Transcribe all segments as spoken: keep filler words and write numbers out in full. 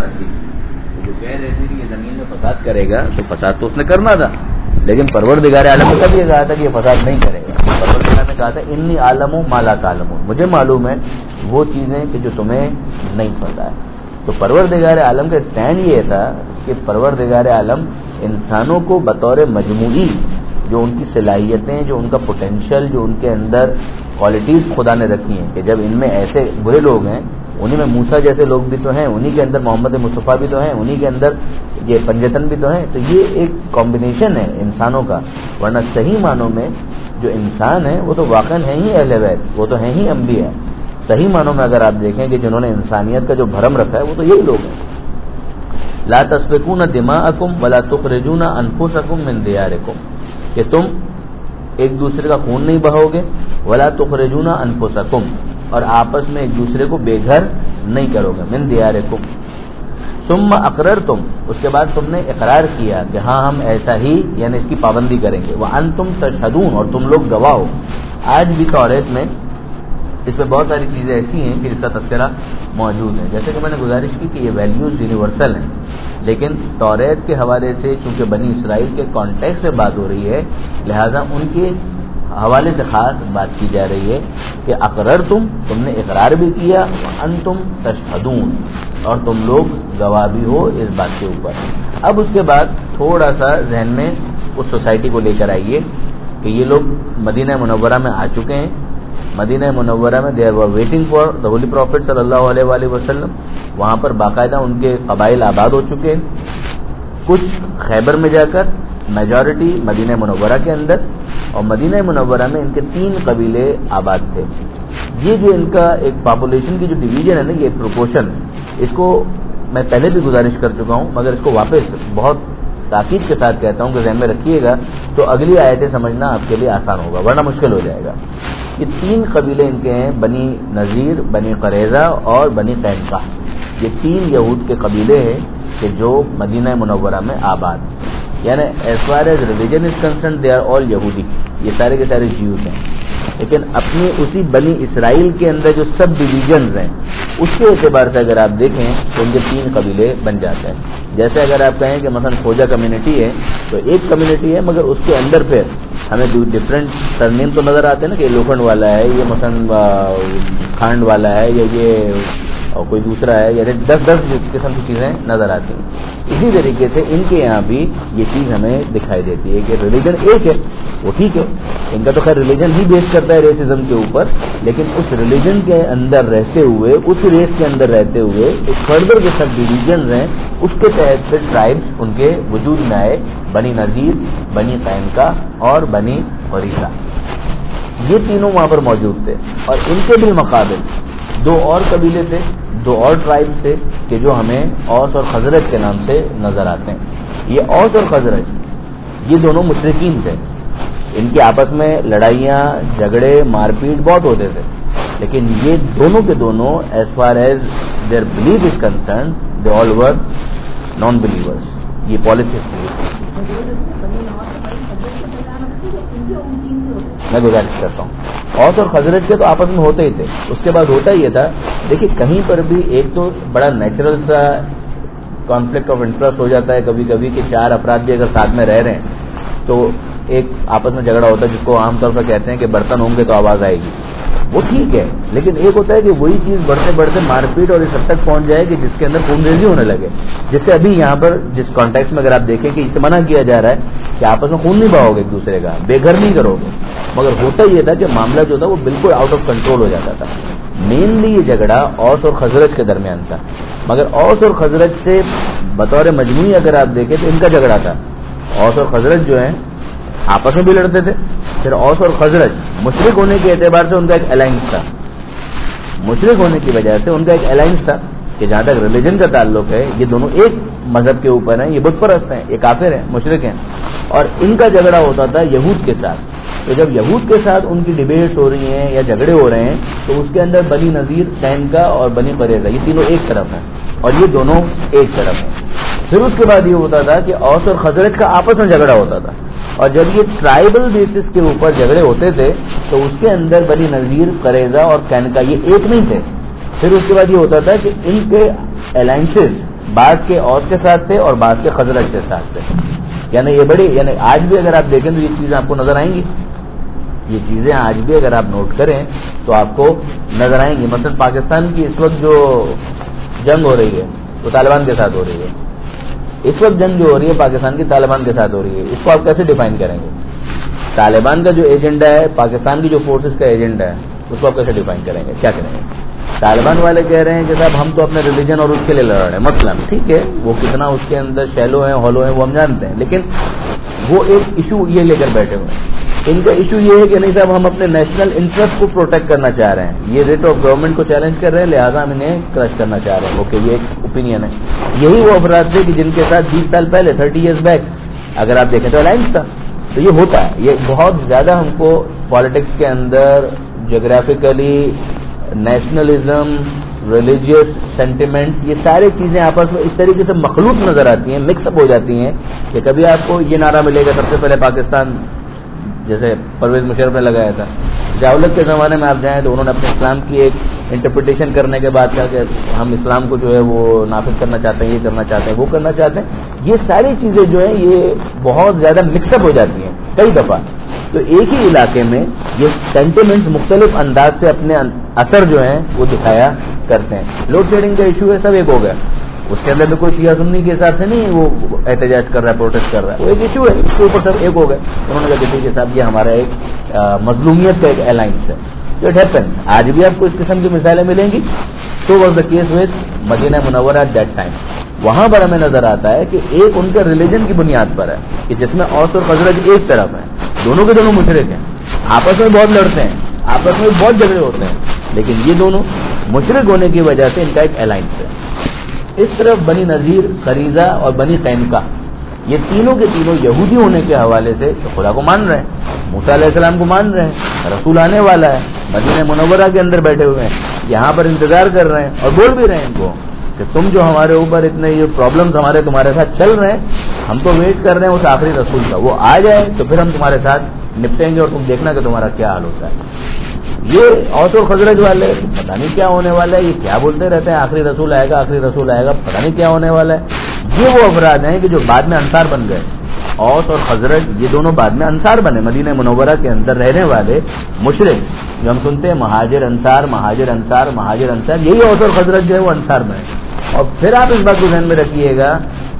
بات تھی. جو کہہ رہے تھے کہ یہ زمین میں فساد کرے گا تو فساد تو اس نے کرنا تھا, لیکن پروردگار عالم نے کبھی یہ کہا تھا کہ یہ فساد نہیں کرے گا. پروردگار نے کہا تھا انی عالم ما لا تعلمون, مجھے معلوم ہے وہ چیزیں کہ جو تمہیں نہیں پتہ ہے. تو پروردگار عالم کا اسٹینڈ یہ تھا کہ پروردگار عالم انسانوں کو بطور مجموعی جو ان کی صلاحیتیں, جو ان کا پوٹینشیل, جو ان کے اندر کوالٹیز خدا نے رکھی ہیں, کہ جب ان میں ایسے برے لوگ ہیں, انہی میں موسیٰ جیسے لوگ بھی تو ہیں, انہی کے اندر محمد مصطفیٰ بھی تو ہیں, انہی کے اندر یہ پنجتن بھی تو ہیں. تو یہ ایک کمبینیشن ہے انسانوں کا. ورنہ صحیح معنوں میں جو انسان ہیں وہ تو واقعاً ہیں ہی اہل بیت, وہ تو ہیں ہی انبیاء. صحیح معنوں میں اگر آپ دیکھیں کہ جنہوں نے انسانیت کا جو بھرم رکھا ہے وہ تو یہی لوگ ہیں. لا تسفکون دماءکم ولا تخرجون انفسکم من دیارکم, کہ تم ایک دوسرے کا خون نہیں بہاؤ گے, ولا تخرجون انفسکم, اور آپس میں ایک دوسرے کو بے گھر نہیں کرو گے, من دیارکم. ثم اقررتم, اس کے بعد تم نے اقرار کیا کہ ہاں ہم ایسا ہی یعنی اس کی پابندی کریں گے. وانتم تشہدون, اور تم لوگ گواہ ہو. آج بھی توریت میں اس میں بہت ساری چیزیں ایسی ہیں کہ جس کا تذکرہ موجود ہے. جیسے کہ میں نے گزارش کی کہ یہ ویلیوز یونیورسل ہیں, لیکن توریت کے حوالے سے چونکہ بنی اسرائیل کے کانٹیکسٹ میں بات ہو رہی ہے, لہذا ان کے حوالے سے خاص بات کی جا رہی ہے کہ اقررتم, تم نے اقرار بھی کیا, انتم تشہدون, اور تم لوگ گواہ بھی ہو اس بات کے اوپر. اب اس کے بعد تھوڑا سا ذہن میں اس سوسائٹی کو لے کر آئیے کہ یہ لوگ مدینہ منورہ میں آ چکے ہیں. مدینہ منورہ میں they are waiting for the holy prophet صلی اللہ علیہ وآلہ وسلم. وہاں پر باقاعدہ ان کے قبائل آباد ہو چکے ہیں, کچھ خیبر میں جا کر, میجورٹی مدینہ منورہ کے اندر, اور مدینہ منورہ میں ان کے تین قبیلے آباد تھے. یہ جو ان کا ایک پاپولیشن کی جو ڈویژن ہے نا, یہ پروپورشن, اس کو میں پہلے بھی گزارش کر چکا ہوں, مگر اس کو واپس بہت تاکید کے ساتھ کہتا ہوں کہ ذہن میں رکھیے گا تو اگلی آیتیں سمجھنا آپ کے لیے آسان ہوگا, ورنہ مشکل ہو جائے گا. یہ تین قبیلے ان کے ہیں, بنی نذیر, بنی قریظہ اور بنی قینقاع. یہ تین یہود کے قبیلے ہیں کہ جو مدینہ منورہ میں آباد, یعنی as far as religion is concerned they are all یہودی, یہ سارے کے سارے جیوز ہیں. لیکن اپنی اسی بنی اسرائیل کے اندر جو سب ڈویژنز ہیں اس کے اعتبار سے اگر آپ دیکھیں تو ان کے تین قبیلے بن جاتے ہیں. جیسے اگر آپ کہیں کہ مثلا کھوجا کمیونٹی ہے تو ایک کمیونٹی ہے, مگر اس کے اندر پھر ہمیں ڈفرینٹ سرنیم تو نظر آتے ہیں نا, کہ یہ لوکھنڈ والا ہے, یہ مثلا کھانڈ والا ہے, یا یہ اور کوئی دوسرا ہے, یعنی دس دس قسم کی چیزیں نظر آتی ہیں. اسی طریقے سے ان کے یہاں بھی یہ چیز ہمیں دکھائی دیتی ہے کہ ریلیجن ایک ہے, وہ ٹھیک ہے, ان کا تو خیر ریلیجن ہی بیس کرتا ہے ریسزم کے اوپر, لیکن اس ریلیجن کے اندر رہتے ہوئے, اس ریس کے اندر رہتے ہوئے ایک فردر جو سب ڈویژنز ہیں اس کے تحت پھر ٹرائبس ان کے وجود میں آئے, بنی نذیر, بنی قینقاع اور بنی قریظہ. یہ تینوں وہاں پر موجود تھے, اور ان کے بھی مقابل دو اور قبیلے تھے, دو اور ٹرائب تھے کہ جو ہمیں اوس اور خزرج کے نام سے نظر آتے ہیں. یہ اوس اور خزرج یہ دونوں مشرکین تھے, ان کی آپس میں لڑائیاں, جھگڑے, مار پیٹ بہت ہوتے تھے, لیکن یہ دونوں کے دونوں as far as their belief is concern they all were non believers. یہ پالیٹکس میں گزارش کرتا ہوں. اوس اور خزرج کے تو آپس میں ہوتے ہی تھے. اس کے بعد ہوتا یہ تھا, دیکھیے کہیں پر بھی ایک تو بڑا نیچرل سا کانفلکٹ آف انٹرسٹ ہو جاتا ہے کبھی کبھی کہ چار افراد بھی اگر ساتھ میں رہ رہے ہیں تو ایک آپس میں جھگڑا ہوتا ہے جس کو عام طور پر کہتے ہیں کہ برتن ہوں گے تو آواز آئے گی, وہ ٹھیک ہے. لیکن ایک ہوتا ہے کہ وہی چیز بڑھتے بڑھتے مار پیٹ اور اس حد تک پہنچ جائے کہ جس کے اندر خون ریزی ہونے لگے, جس سے ابھی یہاں پر جس کانٹیکس میں اگر آپ دیکھیں کہ اسے منع کیا جا رہا ہے کہ آپس میں خون نہیں بہاؤ گے ایک دوسرے کا, بے گھر نہیں کرو گے, مگر ہوتا یہ تھا کہ معاملہ جو تھا وہ بالکل آؤٹ آف کنٹرول ہو جاتا تھا. مینلی یہ جھگڑا اوس اور خزرج کے درمیان تھا, مگر اوس اور خزرج سے بطور مجموعی اگر آپ دیکھیں تو ان کا جھگڑا تھا. اوس اور خزرج جو ہیں آپس میں بھی لڑتے تھے. پھر اوس اور خزرج مشرک ہونے کے اعتبار سے ان کا ایک الائنس تھا, مشرک ہونے کی وجہ سے ان کا ایک الائنس تھا کہ جہاں تک ریلیجن کا تعلق ہے یہ دونوں ایک مذہب کے اوپر ہیں, یہ بت پرست ہیں, یہ کافر ہیں, مشرک ہیں. اور ان کا جھگڑا ہوتا تھا یہود کے ساتھ. تو جب یہود کے ساتھ ان کی ڈیبیٹس ہو رہی ہیں یا جھگڑے ہو رہے ہیں تو اس کے اندر بنی نذیر, قینقاع اور بنی قریظہ یہ تینوں ایک طرف ہیں اور یہ دونوں ایک طرف ہیں. پھر اس کے بعد یہ ہوتا تھا کہ اوس اور خزرج کا آپس میں جھگڑا ہوتا تھا, اور جب یہ ٹرائبل بیسس کے اوپر جھگڑے ہوتے تھے تو اس کے اندر بنی نذیر, قریظہ اور قینقاع یہ ایک نہیں تھے. پھر اس کے بعد یہ ہوتا تھا کہ ان کے الائنسز بعض کے اوس کے ساتھ تھے اور بعض کے خزرج کے ساتھ تھے. یعنی یہ بڑی یعنی آج بھی اگر آپ دیکھیں تو یہ چیزیں آپ کو نظر آئیں گی. یہ چیزیں آج بھی اگر آپ نوٹ کریں تو آپ کو نظر آئیں گی. مثلا پاکستان کی اس وقت جو جنگ ہو رہی ہے وہ طالبان کے ساتھ ہو رہی ہے. اس وقت جنگ جو ہو رہی ہے پاکستان کی طالبان کے ساتھ ہو رہی ہے. اس کو آپ کیسے ڈیفائن کریں گے؟ طالبان کا جو ایجنڈا ہے, پاکستان کی جو فورسز کا ایجنڈا ہے, اس کو آپ کیسے ڈیفائن کریں گے؟ کیا کریں گے؟ طالبان والے کہہ رہے ہیں کہ صاحب ہم تو اپنے ریلیجن اور اس کے لیے لڑ رہے ہیں. مثلا ٹھیک ہے, وہ کتنا اس کے اندر شیلو ہیں ہالو ہیں وہ ہم جانتے ہیں, لیکن وہ ایک ایشو یہ لے کر بیٹھے ہوئے ہیں. ان کا ایشو یہ ہے کہ نہیں صاحب ہم اپنے نیشنل انٹرسٹ کو پروٹیکٹ کرنا چاہ رہے ہیں. یہ ریٹ آف گورنمنٹ کو چیلنج کر رہے ہیں, لہٰذا ہم انہیں کرش کرنا چاہ رہے ہیں. اوکے, یہ ایک اوپینین ہے. یہی وہ افراد تھے کہ جن کے ساتھ بیس سال پہلے تھرٹی ایئرس بیک اگر آپ دیکھیں تو الائنس تھا. تو یہ ہوتا ہے, یہ بہت زیادہ ہم کو پالیٹکس کے اندر جغرافیکلی نیشنلزم, ریلیجیس سینٹیمنٹس, یہ ساری چیزیں آپس میں اس طریقے سے مخلوط نظر آتی ہیں, مکس اپ ہو جاتی ہیں کہ کبھی آپ کو یہ نعرہ ملے گا سب سے پہلے پاکستان, جیسے پرویز مشرف نے لگایا تھا. جاولک کے زمانے میں آپ جائیں تو انہوں نے اپنے اسلام کی ایک انٹرپریٹیشن کرنے کے بعد کہا کہ ہم اسلام کو جو ہے وہ نافذ کرنا چاہتے ہیں, یہ کرنا چاہتے ہیں, وہ کرنا چاہتے ہیں. یہ ساری چیزیں جو ہیں یہ بہت زیادہ مکس اپ ہو جاتی ہیں کئی دفعہ. تو ایک ہی علاقے میں یہ سینٹیمنٹس مختلف انداز سے اپنے اثر جو ہیں وہ دکھایا کرتے ہیں. لوڈ شیڈنگ کا ایشو ہے, سب ایک ہو گیا. اس کے اندر بھی کوئی شیعہ سنی کے حساب سے نہیں وہ احتجاج کر رہا ہے, پروٹیسٹ کر رہا ہے, وہ ایک ایشو ہے, اس کے اوپر سب ایک ہو گئے. انہوں نے کہا کہ ٹھیک ہے صاحب یہ ہمارا ایک مظلومیت کا ایک الائنس ہے. تو اٹ ہیپنس, آج بھی آپ کو اس قسم کی مثالیں ملیں گی. So was the case with مدینہ منورہ ایٹ دیٹ ٹائم. وہاں پر ہمیں نظر آتا ہے کہ ایک ان کے ریلیجن کی بنیاد پر ہے کہ جس میں اوس اور خزرج ایک طرف ہیں, دونوں کے دونوں مشرک ہیں, آپس میں بہت لڑتے ہیں, آپس میں بہت جھگڑے ہوتے ہیں, لیکن یہ دونوں مشرک ہونے کی وجہ سے ان کا ایک الائنس ہے. اس طرف بنی نذیر, قریظہ اور بنی قینقاع, یہ تینوں کے تینوں یہودی ہونے کے حوالے سے خدا کو مان رہے ہیں, موسیٰ علیہ السلام کو مان رہے ہیں, رسول آنے والا ہے, مدینہ منورہ کے اندر بیٹھے ہوئے ہیں, یہاں پر انتظار کر رہے ہیں اور بول بھی رہے ہیں ان کو کہ تم جو ہمارے اوپر اتنے یہ پرابلمز ہمارے تمہارے ساتھ چل رہے ہیں, ہم تو ویٹ کر رہے ہیں اس آخری رسول کا, وہ آ جائے تو پھر ہم تمہارے ساتھ نپٹیں گے اور تم دیکھنا کہ تمہارا کیا حال ہوتا ہے. یہ اوس اور خزرج والے پتہ نہیں کیا ہونے والا ہے, یہ کیا بولتے رہتے ہیں آخری رسول آئے گا آخری رسول آئے گا, پتہ نہیں کیا ہونے والا ہے. یہ وہ افراد ہیں کہ جو بعد میں انصار بن گئے. اوس اور خزرج یہ دونوں بعد میں انصار بنے, مدینہ منورہ کے اندر رہنے والے مشرک جو ہم سنتے ہیں مہاجر انصار مہاجر انصار مہاجر انصار, یہی اوس اور خزرج جو ہے وہ انصار بنے. اور پھر آپ اس بات کو ذہن میں رکھیے گا,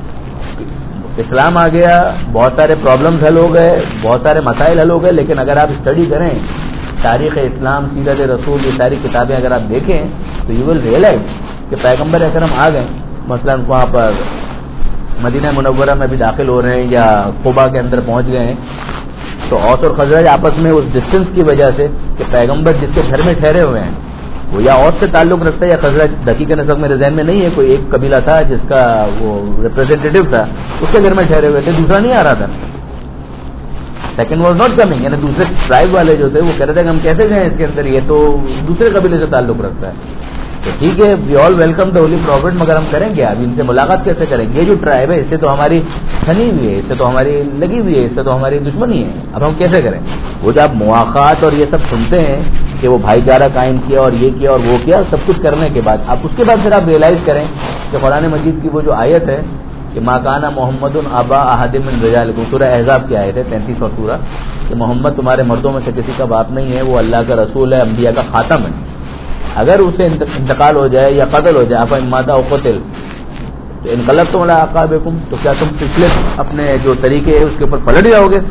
اسلام آ گیا, بہت سارے پرابلمز حل ہو گئے, بہت سارے مسائل حل ہو گئے, لیکن اگر آپ اسٹڈی کریں تاریخ اسلام, سیرت رسول, یہ ساری کتابیں اگر آپ دیکھیں تو یو ول ریئلائز کہ پیغمبر اکرم آ گئے, مثلا وہاں پر مدینہ منورہ میں بھی داخل ہو رہے ہیں یا قبا کے اندر پہنچ گئے ہیں, تو اوس اور خزرج آپس میں اس ڈسٹینس کی وجہ سے کہ پیغمبر جس کے گھر میں ٹھہرے ہوئے ہیں وہ یا اوس سے تعلق رکھتا ہے یا خزرج, دقیق نسب میرے ذہن میں نہیں ہے, کوئی ایک قبیلہ تھا جس کا وہ ریپرزینٹیٹو تھا, اس کے گھر میں ٹھہرے ہوئے تھے, دوسرا نہیں آ رہا تھا. سیکنڈ واز ناٹ کمنگ, یعنی دوسرے ٹرائب والے جو تھے وہ کہہ رہے تھے کہ ہم کیسے جائیں اس کے اندر, یہ تو دوسرے قبیلے سے تعلق رکھتا ہے. تو ٹھیک ہے, we all welcome the holy prophet, مگر ہم کریں گے اب ان سے ملاقات کیسے کریں گے؟ یہ جو ٹرائب ہے اس سے تو ہماری تھنی ہوئی ہے, اس سے تو ہماری لگی ہوئی ہے, اس سے تو ہماری دشمنی ہے, اب ہم کیسے کریں؟ وہ جب مواقعات اور یہ سب سنتے ہیں کہ وہ بھائی چارہ قائم کیا اور یہ کیا اور وہ کیا, سب کچھ کرنے کے بعد اب اس کے بعد پھر آپ ریئلائز کریں کہ قرآن مجید کی وہ جو آیت ہے کہ ما کان محمد ابا احد من رجالکم, سورہ احزاب کی آیت ہے تینتیس اور سورہ, کہ محمد تمہارے مردوں میں سے کسی کا باپ نہیں ہے, وہ اللہ کا رسول ہے, انبیاء کا خاتم ہے. اگر اسے انتقال ہو جائے یا قتل ہو جائے, افا ماتا او قتل, تو انقلبتم علی اعقابکم, تو کیا تم پچھلے اپنے جو طریقے ہیں اس کے اوپر پلٹ جاؤ گے؟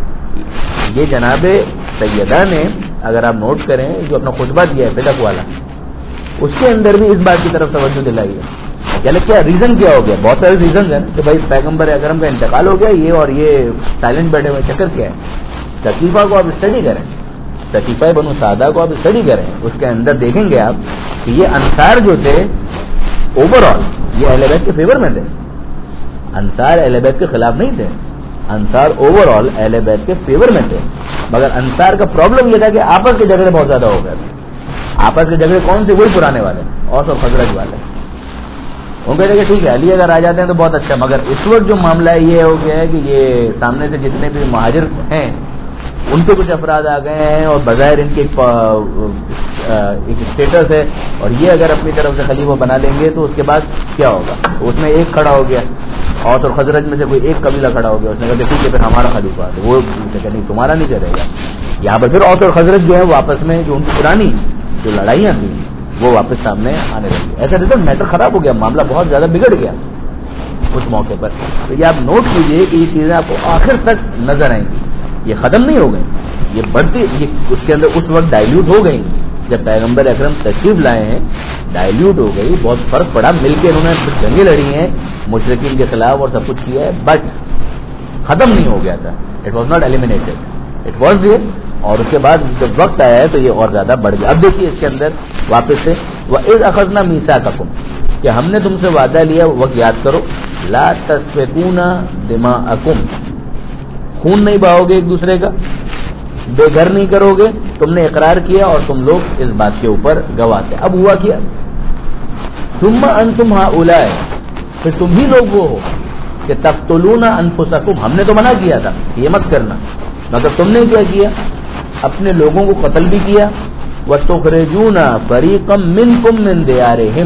یہ جناب سیدہ نے اگر آپ نوٹ کریں جو اپنا خطبہ دیا ہے بدعت والا, اس کے اندر بھی اس بات کی طرف توجہ دلائی ہے. یعنی کیا ریزن کیا ہو گیا؟ بہت سارے ریزنز ہیں کہ بھائی پیغمبر اکرم کا انتقال ہو گیا, یہ اور یہ سائلنٹ بیٹھے ہوئے, چکر کیا ہے؟ ثقیفہ کو آپ اسٹڈی کریں, ثقیفہ بنو سعدہ کو آپ اسٹڈی کریں, اس کے اندر دیکھیں گے آپ کہ یہ انصار جو تھے اوور آل یہ اہل بیت کے فیور میں تھے. انصار اہل بیت کے خلاف نہیں تھے, انصار اوور آل اہل بیت کے فیور میں تھے. مگر انصار کا پرابلم یہ تھا کہ آپس کے جھگڑے بہت زیادہ ہو گئے تھے. آپس کے جھگڑے کون سے؟ وہی پرانے والے, اوس اور خزرج والے. وہ کہتے کہ ٹھیک ہے علی اگر آ جاتے ہیں تو بہت اچھا, مگر اس وقت جو معاملہ یہ ہو گیا ہے کہ یہ سامنے سے جتنے بھی مہاجر ہیں ان پہ کچھ افراد آ گئے ہیں اور بظاہر ان کی ایک اسٹیٹس ہے, اور یہ اگر اپنی طرف سے خلیفہ بنا لیں گے تو اس کے بعد کیا ہوگا؟ اس میں ایک کھڑا ہو گیا, اوس اور خزرج میں سے کوئی ایک قبیلہ کھڑا ہو گیا, اس نے کہا ٹھیک ہے پھر ہمارا خلیفہ, تو وہ کہ نہیں تمہارا نہیں چلے گا. یہاں پر پھر اوس اور خزرج جو ہے وہ آپس میں جو ان کی پرانی جو لڑائیاں تھیں وہ واپس سامنے آنے لگی. ایسا ریزلٹ میٹر خراب ہو گیا, معاملہ بہت زیادہ بگڑ گیا اس موقع پر. تو یہ آپ نوٹ کیجئے کہ یہ چیزیں آپ کو آخر تک نظر آئیں گی, یہ ختم نہیں ہو گئی, یہ بڑھتی, یہ اس کے اندر اس وقت ڈائلیوٹ ہو گئی جب پیغمبر اکرم تشریف لائے ہیں, ڈائلیوٹ ہو گئی, بہت فرق پڑا, مل کے انہوں نے جنگیں لڑی ہیں مشرکین کے خلاف اور سب کچھ کیا ہے, بٹ ختم نہیں ہو گیا تھا. It was not eliminated, it was there. اور اس کے بعد جب وقت آیا ہے تو یہ اور زیادہ بڑھ گیا. اب دیکھیے اس کے اندر واپس سے وَإِذْ أَخَذْنَا مِيثَاقَكُمْ کہ ہم نے تم سے وعدہ لیا, وقت یاد کرو, لَا تَسْفِكُونَ دِمَاءَكُمْ خون نہیں بہاؤ گے ایک دوسرے کا, بے گھر نہیں کرو گے, تم نے اقرار کیا اور تم لوگ اس بات کے اوپر گواہ تھے. اب ہوا کیا؟ ثُمَّ أَنْتُمْ هَؤُلَاءِ پھر تم ہی لوگ وہ ہو کہ تقتلون انفسکم, ہم نے تو منع کیا تھا یہ مت کرنا, مگر تم نے کیا کیا؟ اپنے لوگوں کو قتل بھی کیا. وَتُخْرِجُونَ فَرِيقًا مِّنكُم مِّن دِيَارِهِمْ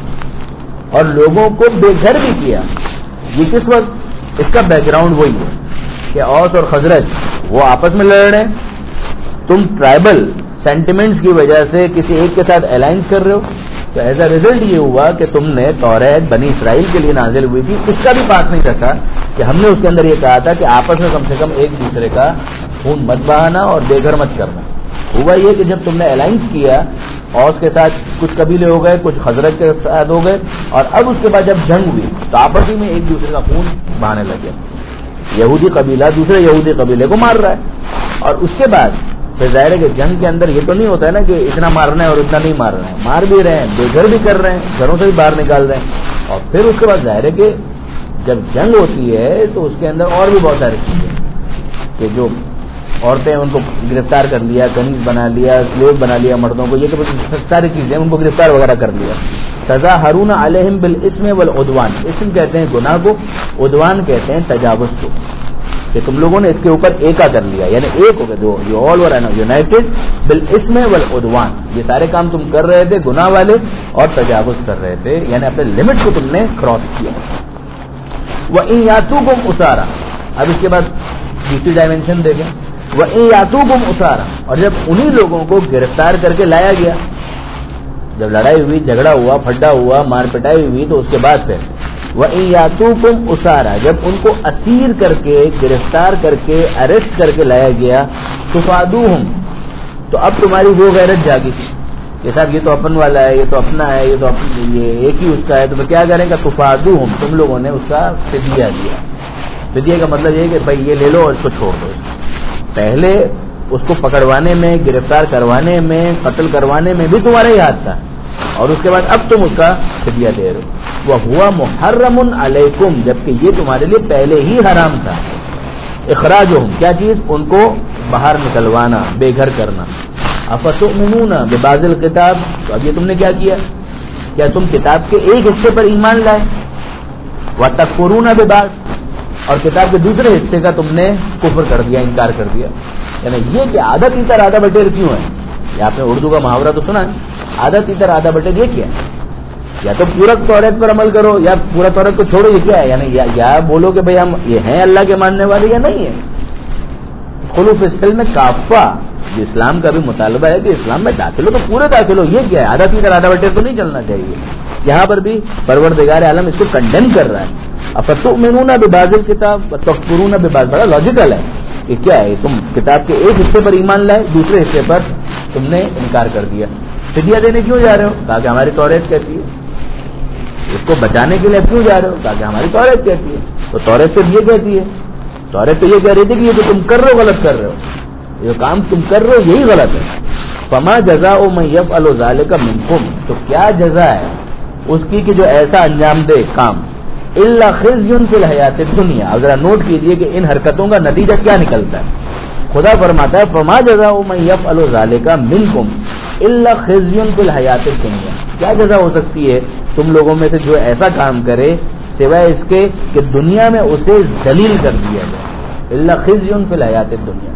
اور لوگوں کو بے گھر بھی کیا. یہ کس وقت؟ اس کا بیک گراؤنڈ وہی ہے کہ اوس اور خزرج وہ آپس میں لڑ رہے ہیں, تم ٹرائبل سینٹیمنٹس کی وجہ سے کسی ایک کے ساتھ الائنس کر رہے ہو, تو ایز اے ریزلٹ یہ ہوا کہ تم نے توریت بنی اسرائیل کے لیے نازل ہوئی تھی, اس کا بھی پاس نہیں رکھا کہ ہم نے اس کے اندر یہ کہا تھا کہ آپس میں کم سے کم ایک دوسرے کا خون مت بہانا اور بے گھر مت کرنا. ہوا یہ کہ جب تم نے الائنس کیا, اوس کے ساتھ کچھ قبیلے ہو گئے, کچھ خزرج کے ساتھ ہو گئے, اور اب اس کے بعد جب جنگ ہوئی تو آپس ہی میں ایک دوسرے کا خون بہانے لگے. یہودی قبیلہ دوسرے یہودی قبیلے کو مار رہا ہے, اور اس کے بعد پھر ظاہر ہے کہ جنگ کے اندر یہ تو نہیں ہوتا ہے نا کہ اتنا مارنا ہے اور اتنا نہیں مار رہے ہیں, مار بھی رہے ہیں, بے گھر بھی کر رہے ہیں, گھروں سے بھی باہر نکال رہے ہیں. اور پھر اس کے بعد ظاہر ہے کہ جب جنگ ہوتی ہے تو اس کے اندر اور بھی بہت ساری چیزیں کہ جو عورتیں ان کو گرفتار کر لیا, کنیز بنا لیا, سلیو بنا لیا مردوں کو, یہ تو ساری چیزیں ان کو گرفتار وغیرہ کر لیا. تظاہرون علیہم بالاسم والعدوان, اسم کہتے ہیں گناہ کو, عدوان کہتے ہیں تجاوز کو, کہ تم لوگوں نے اس کے اوپر ایکا کر لیا, یعنی ایک ہو گئے, جو آل ور یونائٹڈ بالاسم والعدوان. یہ سارے کام تم کر رہے تھے گناہ والے اور تجاوز کر رہے تھے, یعنی اپنے لمٹ کو تم نے کراس کیا. وَإِن يَأْتُوكُمْ أُسَارًا, اب اس کے بعد دوسری ڈائمینشن دیکھیں. وَإِن يَأْتُوكُمْ أُسَارًا اور جب انہی لوگوں کو گرفتار کر کے لایا گیا, جب لڑائی ہوئی, جھگڑا ہوا, پھڈا ہوا, مار پٹائی ہوئی, تو اس کے بعد پھر وَإِن يَأْتُوكُمْ أُسَارًا جب ان کو اسیر کر کے, گرفتار کر کے, اریسٹ کر کے لایا گیا, تُفَادُوهُمْ تو اب تمہاری وہ غیرت جاگی کہ صاحب یہ تو اپن والا ہے, یہ تو اپنا ہے, یہ تو اپن, یہ ایک ہی اس کا ہے, تو کیا کریں گا؟ تُفَادُوهُمْ تم لوگوں نے اس کا فدیہ دیا. فدیہ کا مطلب یہ کہ بھائی یہ لے لو اور اس کو چھوڑ دو. پہلے اس کو پکڑوانے میں, گرفتار کروانے میں, قتل کروانے میں بھی تمہارا ہی ہاتھ تھا, اور اس کے بعد اب تم اس کا فدیہ دے رہے ہو. وَهُوَ مُحَرَّمٌ عَلَيْكُمْ جبکہ یہ تمہارے لیے پہلے ہی حرام تھا. اخراجہم کیا چیز؟ ان کو باہر نکلوانا, بے گھر کرنا. افتؤمنون ببعض الکتاب تو اب یہ تم نے کیا کیا؟ کیا تم کتاب کے ایک حصے پر ایمان لائے؟ وتکفرون ببعض اور کتاب کے دوسرے حصے کا تم نے کفر کر دیا, انکار کر دیا. یعنی یہ کہ آدھا تیتر آدھا بٹیر کیوں ہے؟ یہ آپ نے اردو کا محاورہ تو سنا ہے, آدھا تیتر آدھا بٹیر یہ کیا ہے؟ یا تو پورا توریت پر عمل کرو یا پورا توریت کو چھوڑو, یہ کیا ہے؟ یعنی یا, یا بولو کہ بھئی ہم یہ ہیں اللہ کے ماننے والے یا نہیں ہیں. خلوف السلم میں کافہ جو اسلام کا بھی مطالبہ ہے کہ اسلام میں داخل ہو تو پورے داخل ہو. یہ کیا ہے؟ آدھا تیتر آدھا بٹیر تو نہیں چلنا چاہیے. یہاں پر بھی پروردگار عالم اس کو کنڈیم کر رہا ہے. افتؤمنون ببعض الکتاب وتکفرون ببعض, بڑا لاجیکل ہے کہ کیا ہے, تم کتاب کے ایک حصے پر ایمان لائے, دوسرے حصے پر تم نے انکار کر دیا. فدیہ دینے کیوں جا رہے ہو؟ تاکہ ہماری توریت کہتی ہے. اس کو بچانے کے لیے کیوں جا رہے ہو؟ تاکہ ہماری توریت کہتی ہے. تو توریت تو یہ کہتی ہے, توریت تو یہ کہہ رہی تھی کہ یہ جو تم کر رہے ہو غلط کر رہے ہو, جو کام تم کر رہے ہو یہی غلط ہے. فما جزاء من يفعل ذلك منكم تو کیا جزا ہے اس کی کہ جو ایسا انجام دے کام, الا خزي في الحیات الدنیا. اب ذرا نوٹ کیجئے کہ ان حرکتوں کا نتیجہ کیا نکلتا ہے. خدا فرماتا ہے فما جزاء من يفعل ذلك منكم الا خزي في الحیات الدنیا. کیا جزا ہو سکتی ہے تم لوگوں میں سے جو ایسا کام کرے سوائے اس کے کہ دنیا میں اسے ذلیل کر دیا جائے. الا خزي في الحیات الدنیا,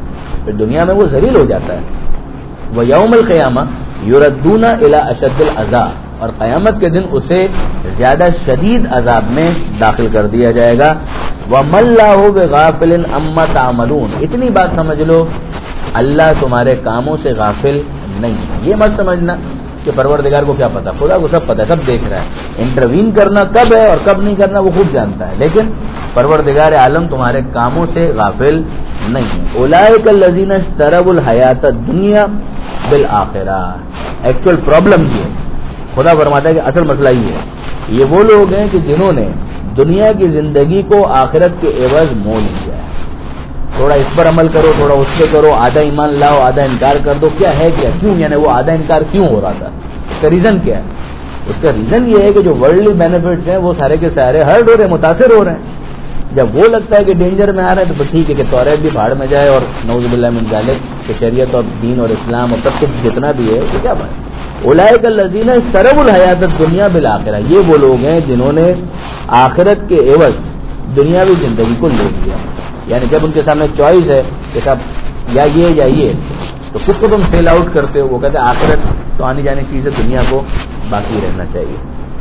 پھر دنیا میں وہ ذلیل ہو جاتا ہے. وہ یوم القیامہ یردون الی اشد العذاب, اور قیامت کے دن اسے زیادہ شدید عذاب میں داخل کر دیا جائے گا. وَمَا اللَّهُ بِغَافِلٍ عَمَّا تَعْمَلُونَ, اتنی بات سمجھ لو, اللہ تمہارے کاموں سے غافل نہیں ہے. یہ مت سمجھنا کہ پروردگار کو کیا پتا, خدا کو سب پتا ہے, سب دیکھ رہا ہے. انٹروین کرنا کب ہے اور کب نہیں کرنا وہ خود جانتا ہے, لیکن پروردگار عالم تمہارے کاموں سے غافل نہیں ہے. اولئک الذین اشتروا الحیات الدنیا بالآخرہ. ایکچوئل پرابلم یہ ہے, خدا فرماتا ہے کہ اصل مسئلہ یہ ہے, یہ وہ لوگ ہیں کہ جنہوں نے دنیا کی زندگی کو آخرت کے عوض مول لیا ہے. تھوڑا اس پر عمل کرو, تھوڑا اس پہ کرو, آدھا ایمان لاؤ, آدھا انکار کر دو. کیا ہے کیا, کیوں, یعنی وہ آدھا انکار کیوں ہو رہا تھا, اس کا ریزن کیا ہے؟ اس کا ریزن یہ ہے کہ جو ورلڈلی بینیفٹس ہیں وہ سارے کے سارے ہرٹ ہو رہے ہیں, متاثر ہو رہے ہیں. جب وہ لگتا ہے کہ ڈینجر میں آ رہا ہے تو ٹھیک ہے کہ توریت بھی بھاڑ میں جائے, اور نعوذ باللہ من ذالک کہ شریعت اور دین اور اسلام اور سب کچھ جتنا بھی ہے تو کیا بات. اولئک الذین اشتروا الحیات الدنیا بالآخرہ, یہ وہ لوگ ہیں جنہوں نے آخرت کے عوض دنیاوی زندگی کو لے لیا. یعنی جب ان کے سامنے چوائس ہے کہ صاحب یا یہ یا یہ, تو کس کو تم فیل آؤٹ کرتے ہو؟ وہ کہتے ہیں آخرت تو آنے جانے کی چیز ہے, دنیا کو باقی رہنا چاہیے.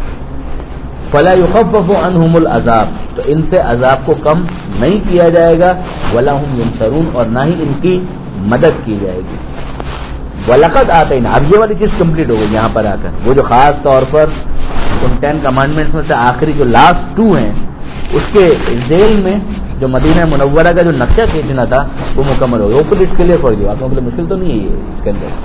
فلا یخفف عنہم العذاب, تو ان سے عذاب کو کم نہیں کیا جائے گا. ولا هم ینصرون, اور نہ ہی ان کی مدد کی جائے گی. وَلَقَدْ آتَيْنَا, اب یہ والی چیز کمپلیٹ ہو گئی یہاں پر آ کر. وہ جو خاص طور پر ان ٹین کمانڈمنٹس میں سے آخری جو لاسٹ ٹو ہیں اس کے ذیل میں جو مدینہ منورہ کا جو نقشہ کھینچنا تھا وہ مکمل ہو گیا. اوپر اس کے لیے فور گیا, آپ لوگوں کے لیے مشکل تو نہیں ہے اس کے اندر.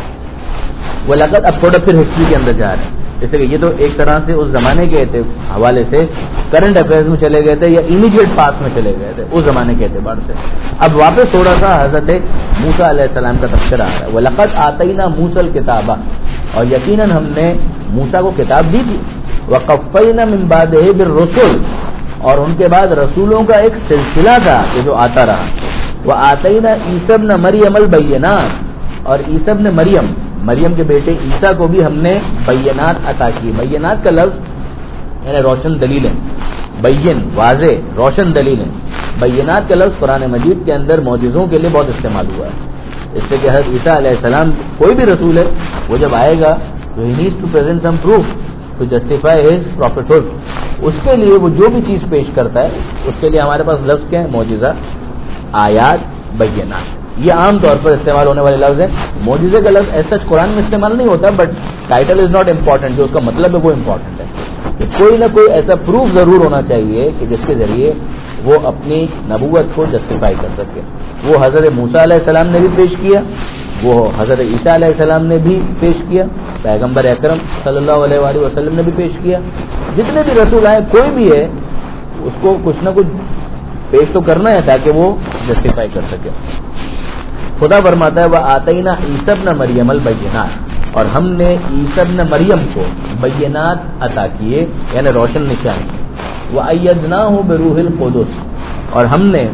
وہ لقد, اب تھوڑا پھر ہسٹری کے اندر جا رہے ہیں, جیسے کہ یہ تو ایک طرح سے اس زمانے کے حوالے سے کرنٹ افیئرز میں چلے گئے تھے یا امیڈیٹ پاس میں چلے گئے تھے اس زمانے کے اعتبار سے. اب واپس تھوڑا سا حضرت موسیٰ علیہ السلام کا تذکرہ آ رہا ہے. وَلَقَدْ آتَيْنَا مُوسَى الْكِتَابَ, اور یقیناً ہم نے موسیٰ کو کتاب دی تھی. وَقَفَّيْنَا مِن بَعْدِهِ بِالرُّسُلِ, اور ان کے بعد رسولوں کا ایک سلسلہ تھا کہ جو آتا رہا. وَآتَيْنَا عِیسَىٰ ابْنَ مَرْیَمَ الْبَیِّنَاتِ, اور عیسیٰ ابن مریم, مریم کے بیٹے عیسیٰ کو بھی ہم نے بینات عطا کی. بینات کا لفظ یعنی روشن دلیلیں, بین واضح روشن دلیلیں. بینات کا لفظ قرآن مجید کے اندر معجزوں کے لیے بہت استعمال ہوا ہے. اس سے کہ حضرت عیسیٰ علیہ السلام کوئی بھی رسول ہے وہ جب آئے گا تو ہی needs to present some proof to justify his prophethood. اس کے لیے وہ جو بھی چیز پیش کرتا ہے اس کے لیے ہمارے پاس لفظ کیا ہے, معجزہ, آیات, بینات. یہ عام طور پر استعمال ہونے والے لفظ ہیں. معجزے کا لفظ ایسا قرآن میں استعمال نہیں ہوتا, but title is not important, جو اس کا مطلب ہے وہ امپورٹنٹ ہے. کہ کوئی نہ کوئی ایسا پروف ضرور ہونا چاہیے کہ جس کے ذریعے وہ اپنی نبوت کو جسٹیفائی کر سکے. وہ حضرت موسیٰ علیہ السلام نے بھی پیش کیا, وہ حضرت عیسیٰ علیہ السلام نے بھی پیش کیا, پیغمبر اکرم صلی اللہ علیہ وآلہ وسلم نے بھی پیش کیا. جتنے بھی رسول آئے کوئی بھی ہے اس کو کچھ نہ کچھ پیش تو کرنا ہے تاکہ وہ جسٹیفائی کر سکے. خدا فرماتا ہے وَآتَيْنَا عِیسَىٰ ابْنَ مَرْیَمَ الْبَیِّنَاتِ, اور ہم نے عیسیٰ ابن مریم کو بینات عطا کیے یعنی روشن نشان. وَأَيَّدْنَاهُ بِرُوحِ الْقُدُسِ, اور ہم نے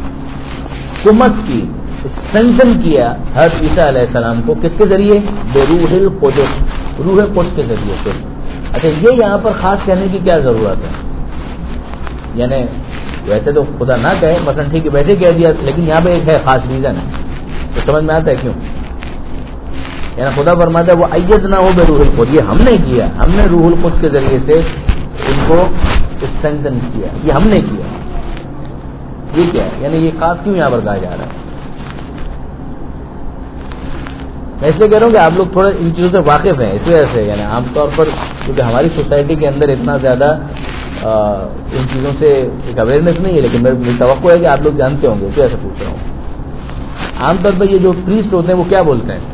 قوت کی, اسٹرینتھن کیا حضرت عیسیٰ علیہ السلام کو کس کے ذریعے؟ بروح القدس, روح قدس کے ذریعے سے. اچھا یہ یہاں پر خاص کہنے کی کیا ضرورت ہے؟ یعنی ویسے تو خدا نہ کہے, مثلا ٹھیک ہے ویسے کہہ دیا, لیکن یہاں پہ ایک ہے خاص ریزن ہے, تو سمجھ میں آتا ہے کیوں. یعنی خدا فرماتا ہے وہ ایدناہ بروح القدس, یہ ہم نے کیا, ہم نے روح القدس کے ذریعے سے ان کو اسٹرینتھن کیا, یہ ہم نے کیا. یہ کیا ہے, یعنی یہ خاص کیوں یہاں پر کہا جا رہا ہے؟ میں اس لیے کہہ رہا ہوں کہ آپ لوگ تھوڑا ان چیزوں سے واقف ہیں اس وجہ سے. یعنی عام طور پر کیونکہ ہماری سوسائٹی کے اندر اتنا زیادہ ان چیزوں سے ایک اویئرنیس نہیں ہے, لیکن میری توقع ہے کہ آپ لوگ جانتے ہوں گے, اس وجہ سے پوچھ رہا ہوں. عام طور پر یہ جو پریسٹ ہوتے ہیں وہ کیا بولتے ہیں؟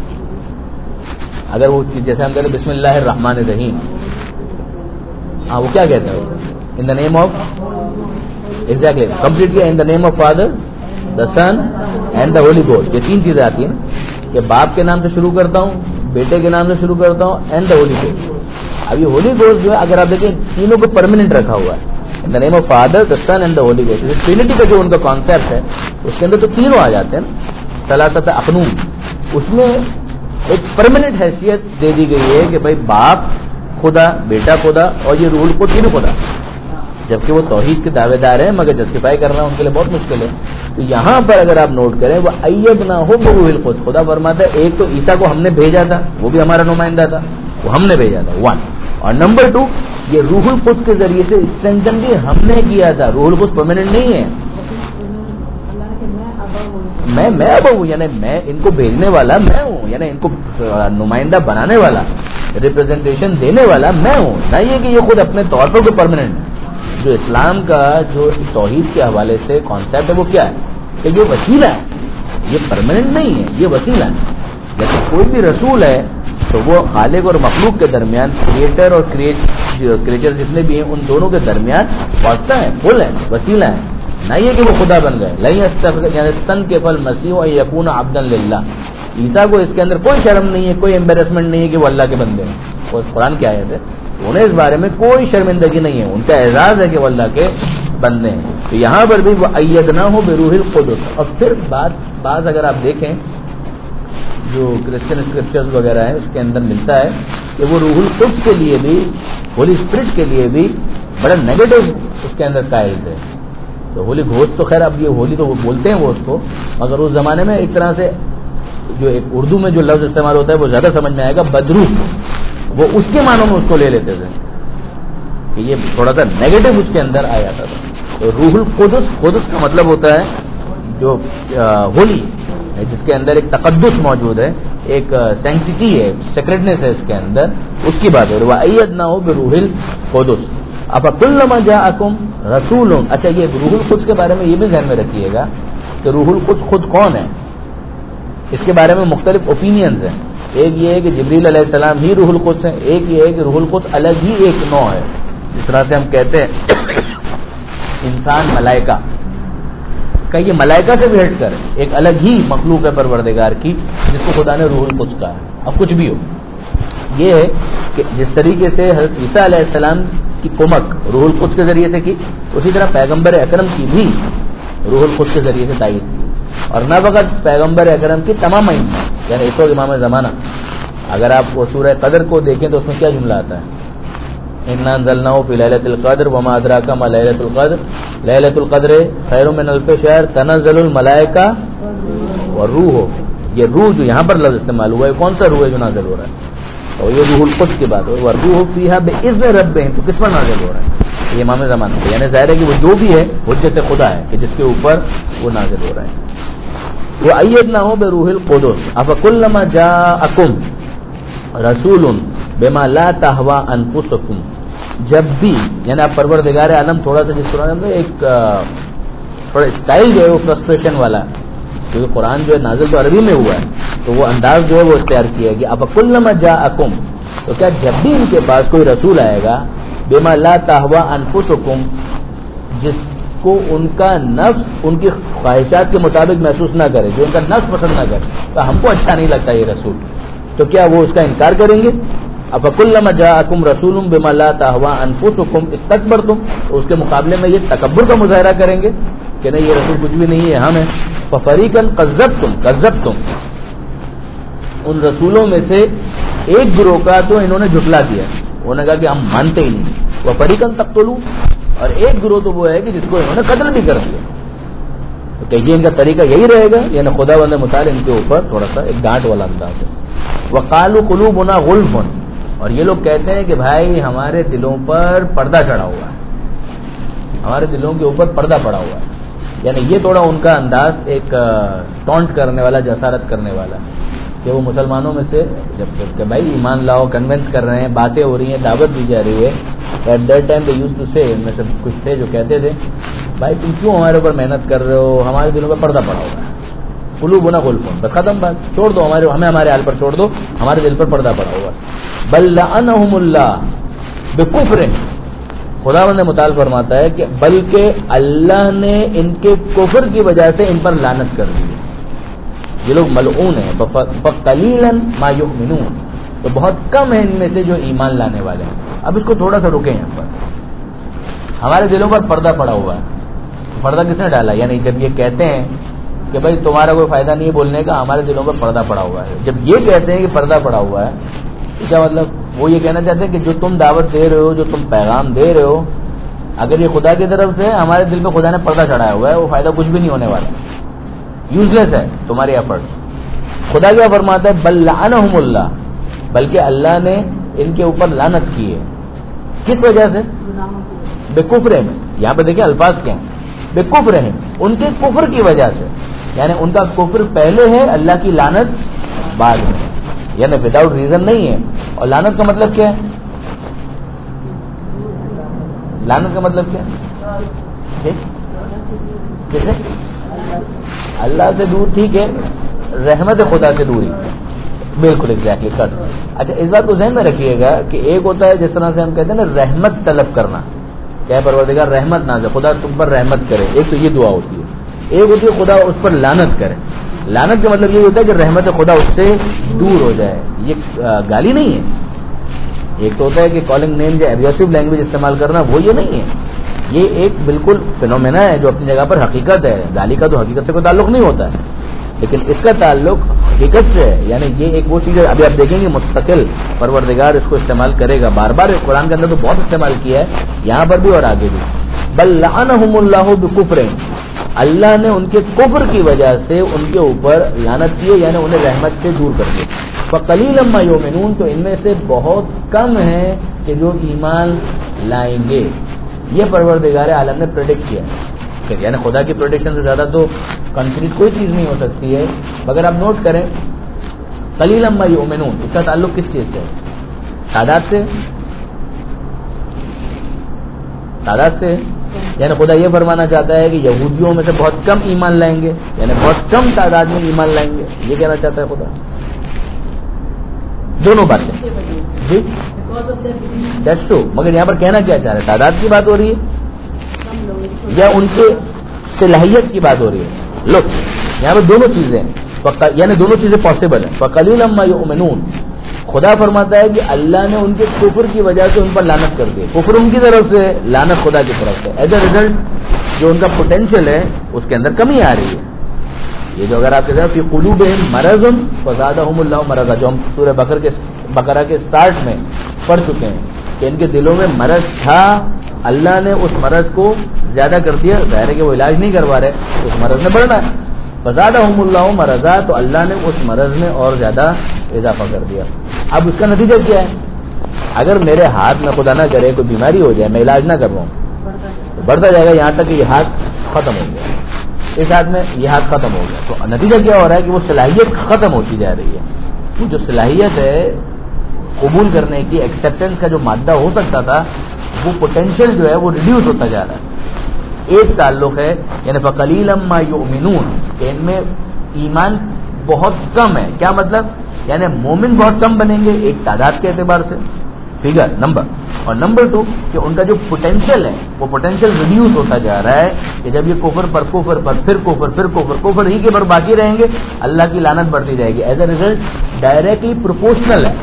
اگر وہ جیسے ہم کہتے ہیں بسم اللہ الرحمن الرحیم, ہاں وہ کیا کہتے ہیں؟ In the name of, exactly complete کیا, in the name of father, the son and the holy ghost. یہ تین چیزیں آتی ہیں نا, کہ باپ کے نام سے شروع کرتا ہوں, بیٹے کے نام سے شروع کرتا ہوں, اینڈ دا ہولی گوسٹ. اب یہ ہولی گوسٹ جو ہے اگر آپ دیکھیں تینوں کو پرماننٹ رکھا ہوا ہے, in the name of father, the son and the holy ghost. Trinity کا جو ان کا کانسیپٹ ہے اس کے اندر تو تینوں آ جاتے ہیں نا, ثلاثۃ اقنوم. اس میں ایک پرماننٹ حیثیت دے دی گئی ہے کہ بھائی باپ خدا, بیٹا خدا, اور یہ روح کو تینوں خدا. جبکہ وہ توحید کے دعوے دار ہیں مگر جسٹیفائی کرنا ان کے لیے بہت مشکل ہے. تو یہاں پر اگر آپ نوٹ کریں وہ ایدنا ہو بروح القدس، خدا فرماتا ہے ایک تو عیسیٰ کو ہم نے بھیجا تھا، وہ بھی ہمارا نمائندہ تھا، وہ ہم نے بھیجا تھا ون، اور نمبر ٹو یہ روح القدس کے ذریعے سے اسٹرینتھن بھی ہم نے کیا تھا. روح القدس پرماننٹ نہیں ہے. میں میں اب ہوں، یعنی میں ان کو بھیجنے والا میں ہوں، یعنی ان کو نمائندہ بنانے والا، ریپرزینٹیشن دینے والا میں ہوں، نہ یہ کہ یہ خود اپنے طور پر کوئی پرماننٹ ہے. جو اسلام کا جو توحید کے حوالے سے کانسیپٹ ہے وہ کیا ہے کہ یہ وسیلہ ہے، یہ پرماننٹ نہیں ہے، یہ وسیلہ ہے. جیسے کوئی بھی رسول ہے تو وہ خالق اور مخلوق کے درمیان، کریٹر اور کریچر جتنے بھی ہیں ان دونوں کے درمیان واسطہ ہے، پل ہے، وسیلہ ہے، نہ یہ کہ وہ خدا بن گئے. لن یستنکف المسیح ان یکون عبدا للہ. عیسیٰ کو اس کے اندر کوئی شرم نہیں ہے، کوئی امبیرسمنٹ نہیں ہے کہ وہ اللہ کے بندے ہیں. وہ قرآن کی آیت ہے، انہیں اس بارے میں کوئی شرمندگی نہیں ہے، ان کا اعزاز ہے کہ وہ اللہ کے بندے ہیں. تو یہاں پر بھی وہ ایدناہ بروح القدس. اور پھر بات بعض اگر آپ دیکھیں جو کرسچن اسکرپچرز وغیرہ ہیں اس کے اندر ملتا ہے کہ وہ روح القدس کے لیے بھی، ہولی اسپرٹ کے لیے بھی بڑا نیگیٹو اس کے اندر قائل تھے. تو ہولی گھوسٹ تو خیر اب یہ ہولی تو وہ بولتے ہیں وہ اس کو، مگر اس زمانے میں ایک طرح سے جو ایک اردو میں جو لفظ استعمال ہوتا ہے وہ زیادہ سمجھ میں آئے گا، بدروح، وہ اس کے معنوں میں اس کو لے لیتے تھے کہ یہ تھوڑا سا نیگیٹو اس کے اندر آ جاتا تھا. تو روح القدس، قدس کا مطلب ہوتا ہے جو ہولی، جس کے اندر ایک تقدس موجود ہے، ایک سینکٹیٹی ہے، سیکریٹنس ہے اس کے اندر، اس کی بات ہے. وَأَيَّدْنَاهُ بِرُوحِ الْقُدُسِ أَفَكُلَّمَا جَاءَكُمْ رَسُولٌ. اچھا یہ روح القدس کے بارے میں یہ بھی ذہن میں رکھیے گا کہ روح القدس خود کون ہے. اس کے بارے میں مختلف اوپینینز ہیں. ایک یہ ہے کہ جبریل علیہ السلام ہی روح القدس ہیں، ایک یہ ہے کہ روح القدس الگ ہی ایک نوع ہے. جس طرح سے ہم کہتے ہیں انسان ملائکہ کہ یہ ملائکہ سے بھی ہٹ کر ایک الگ ہی مخلوق ہے پروردگار کی، جس کو خدا نے روح القدس کہا ہے. اب کچھ بھی ہو، یہ ہے کہ جس طریقے سے حضرت عیسیٰ علیہ السلام کی کمک روح القدس کے ذریعے سے کی، اسی طرح پیغمبر اکرم کی بھی روح القدس کے ذریعے سے تائید کی. اور نہ فقط پیغمبر اکرم کی، تمام ائمہ، یعنی اس وقت امام زمانہ. اگر آپ وہ سورہ قدر کو دیکھیں تو اس میں کیا جملہ آتا ہے؟ انا انزلناه فی لیلۃ القدر وما ادراک ما لیلۃ القدر لیلۃ القدر خیر من الف شہر تنزل الملائکہ والروح. یہ روح جو یہاں پر لفظ استعمال ہوا ہے کون سا روح ہے جو نازل ہو رہا ہے؟ اور یہ روح القدس کی بات ہے. والروح فیہا باذن ربہم، تو کس پر نازل ہو رہا ہے؟ یہ امام زمانہ ہے. یعنی ظاہر ہے کہ وہ جو بھی ہے حجت خدا ہے کہ جس کے اوپر وہ نازل ہو رہا ہے. وَأَيَّدْنَاهُ بِرُوحِ الْقُدُسِ أَفَكُلَّمَا جَاءَكُمْ رَسُولٌ بِمَا لَا تَهْوَىٰ أَنفُسُكُمْ. جب بھی، یعنی آپ پروردگار عالم تھوڑا سا جس طرح سے ایک تھوڑا اسٹائل جو ہے وہ فرسٹریشن والا، کیونکہ قرآن جو ہے نازل تو عربی میں ہوا ہے تو وہ انداز جو ہے وہ اختیار کیا کہ أَفَكُلَّمَا جَاءَكُمْ، تو کیا جب بھی ان کے پاس کوئی رسول آئے گا بِمَا لَا تَهْوَىٰ أَنفُسُكُمْ، جس کو ان کا نفس ان کی خواہشات کے مطابق محسوس نہ کرے، جو ان کا نفس پسند نہ کرے، تو ہم کو اچھا نہیں لگتا یہ رسول، تو کیا وہ اس کا انکار کریں گے؟ افکلما جاءکم رسول بما لا تهوى انفسکم استکبرتم، تو اس کے مقابلے میں یہ تکبر کا مظاہرہ کریں گے کہ نہیں یہ رسول کچھ بھی نہیں ہے، ہم ہیں. ففریقا کذبتم کذبتم، ان رسولوں میں سے ایک گروہ کا تو انہوں نے جھٹلا دیا، انہوں نے کہا کہ ہم مانتے ہی نہیں. وفریقا تقتلون، اور ایک گروہ تو وہ ہے کہ جس کو انہوں نے قتل بھی کر دیا. تو کہیے ان کا طریقہ یہی رہے گا؟ یعنی خدا بند مطالعہ ان کے اوپر تھوڑا سا ایک ڈانٹ والا انداز ہے. وقالوا قلوبنا غلف، اور یہ لوگ کہتے ہیں کہ بھائی ہمارے دلوں پر پردہ چڑھا ہوا ہے، ہمارے دلوں کے اوپر پردہ پڑا ہوا ہے. یعنی یہ تھوڑا ان کا انداز ایک ٹونٹ کرنے والا، جسارت کرنے والا، کہ وہ مسلمانوں میں سے جب جب کہ بھائی ایمان لاؤ کنونس کر رہے ہیں، باتیں ہو رہی ہیں، دعوت دی جا رہی ہے. At that time they use to say, ان میں سے کچھ تھے جو کہتے تھے بھائی تم کیوں ہمارے اوپر محنت کر رہے ہو، ہمارے دلوں پر پردہ پڑا ہوا ہے. قلوبنا غلف، بس ختم بات، چھوڑ دو ہمارے ہمیں ہمارے حال پر چھوڑ دو، ہمارے دل پر پردہ پڑا ہوا ہے. بل لعنہم اللہ بکفر، خدا بند متعال فرماتا ہے کہ بلکہ اللہ نے ان کے کفر کی وجہ سے ان پر لعنت کر دی. یہ لوگ ملعون ہیں. فقلیلا ما یؤمنون، تو بہت کم ہے ان میں سے جو ایمان لانے والے ہیں. اب اس کو تھوڑا سا رکیں یہاں پر. ہمارے دلوں پر پردہ پڑا ہوا ہے، پردہ کس نے ڈالا؟ یعنی جب یہ کہتے ہیں کہ بھائی تمہارا کوئی فائدہ نہیں بولنے کا، ہمارے دلوں پر پردہ پڑا ہوا ہے، جب یہ کہتے ہیں کہ پردہ پڑا ہوا ہے کیا مطلب؟ وہ یہ کہنا چاہتے ہیں کہ جو تم دعوت دے رہے ہو، جو تم پیغام دے رہے ہو، اگر یہ خدا کی طرف سے ہمارے دل پہ خدا نے پردہ چڑھایا ہوا ہے وہ فائدہ کچھ بھی نہیں ہونے والا, یوز لیس ہے تمہاری ایفرٹ. خدا کیا فرماتا ہے بل لعنہم اللہ, بلکہ اللہ نے ان کے اوپر لعنت کی ہے. کس وجہ سے؟ بے کفرہم. یہاں پہ دیکھیں الفاظ کیا ہیں, بے کفرہم, ان کے کفر کی وجہ سے, یعنی ان کا کفر پہلے ہے, اللہ کی لعنت بعد میں, یعنی وداؤٹ ریزن نہیں ہے. اور لعنت کا مطلب کیا ہے؟ لعنت کا مطلب کیا ہے؟ کیسے؟ اللہ سے دور, ٹھیک ہے, رحمت خدا سے دوری, بالکل ایگزیکٹلی کر. اچھا اس بات کو ذہن میں رکھیے گا کہ ایک ہوتا ہے جس طرح سے ہم کہتے ہیں نا رحمت طلب کرنا, کیا پروردگار رحمت نہ دے, خدا تم پر رحمت کرے, ایک تو یہ دعا ہوتی ہے. ایک ہوتی ہے خدا اس پر لعنت کرے. لعنت کا مطلب یہ ہوتا ہے کہ رحمت خدا اس سے دور ہو جائے. یہ گالی نہیں ہے. ایک تو ہوتا ہے کہ کالنگ نیم یا ایبیوسو لینگویج استعمال کرنا, وہ یہ نہیں ہے. یہ ایک بالکل فینومینا ہے جو اپنی جگہ پر حقیقت ہے. گالی کا تو حقیقت سے کوئی تعلق نہیں ہوتا ہے, لیکن اس کا تعلق حقیقت سے ہے. یعنی یہ ایک وہ چیز ہے, ابھی آپ دیکھیں گے مستقل پروردگار اس کو استعمال کرے گا بار بار. قرآن کے اندر تو بہت استعمال کیا ہے, یہاں پر بھی اور آگے بھی. بل لعنہم اللہ بکفرہم, اللہ نے ان کے کفر کی وجہ سے ان کے اوپر لعنت کی ہے, یعنی انہیں رحمت سے دور کر دیا. فقلیلا ما یؤمنون, تو ان میں سے بہت کم ہیں کہ جو ایمان لائیں گے. یہ پروردگار عالم نے پریڈکٹ کیا ہے, یعنی خدا کی پروڈکشن سے زیادہ تو کنکریٹ کوئی چیز نہیں ہو سکتی ہے. مگر آپ نوٹ کریں قلیلا ما یؤمنون, اس کا تعلق کس چیز سے؟ تعداد سے. تعداد سے یعنی خدا یہ فرمانا چاہتا ہے کہ یہودیوں میں سے بہت کم ایمان لائیں گے, یعنی بہت کم تعداد میں ایمان لائیں گے, یہ کہنا چاہتا ہے خدا. دونوں باتیں جی دیٹس ٹرو, مگر یہاں پر کہنا کیا چاہ رہے ہیں؟ تعداد کی بات ہو رہی ہے یا ان کے صلاحیت کی بات ہو رہی ہے؟ لوگ یہاں پر دونوں چیزیں, یعنی دونوں چیزیں پاسبل ہیں. فقلیلا ما یؤمنون, خدا فرماتا ہے کہ اللہ نے ان کے کفر کی وجہ سے ان پر لعنت کر دی. کفر ان کی طرف سے, لعنت خدا کی طرف سے. ایز اے ریزلٹ جو ان کا پوٹینشیل ہے اس کے اندر کمی آ رہی ہے. یہ جو اگر آپ کہتے ہیں فی قلوبہم مرض فزادہم اللہ مرضا, جو ہم سورہ بقرہ کے بقرہ کے سٹارٹ میں پڑھ چکے ہیں کہ ان کے دلوں میں مرض تھا, اللہ نے اس مرض کو زیادہ کر دیا. ظاہر ہے کہ وہ علاج نہیں کروا رہے, اس مرض میں بڑھنا ہے. فزادہم اللہ مرضا, تو اللہ نے اس مرض میں اور زیادہ اضافہ کر دیا. اب اس کا نتیجہ کیا ہے؟ اگر میرے ہاتھ میں خدا نہ کرے کوئی بیماری ہو جائے, میں علاج نہ کر رہا ہوں, تو بڑھتا جائے گا یہاں تک کہ یہ ہاتھ ختم ہو گیا, اس ہاتھ میں یہ ہاتھ ختم ہو گیا. تو نتیجہ کیا ہو رہا ہے کہ وہ صلاحیت ختم ہوتی جا رہی ہے. وہ جو صلاحیت ہے قبول کرنے کی, ایکسیپٹنس کا جو مادہ ہو سکتا تھا, وہ پوٹینشیل جو ہے وہ ریڈیوس ہوتا جا رہا ہے. ایک تعلق ہے یعنی فقلیلا ما یؤمنون, کہ ان میں ایمان بہت کم ہے. کیا مطلب؟ یعنی مومن بہت کم بنیں گے ایک تعداد کے اعتبار سے, فگر نمبر. اور نمبر ٹو کہ ان کا جو پوٹینشیل ہے وہ پوٹینشیل ریڈیوس ہوتا جا رہا ہے, کہ جب یہ کفر پر کفر پر پھر کفر پھر کفر کفر ہی کے پر باقی رہیں گے, اللہ کی لعنت بڑھتی جائے گی. As a result directly proportional ہے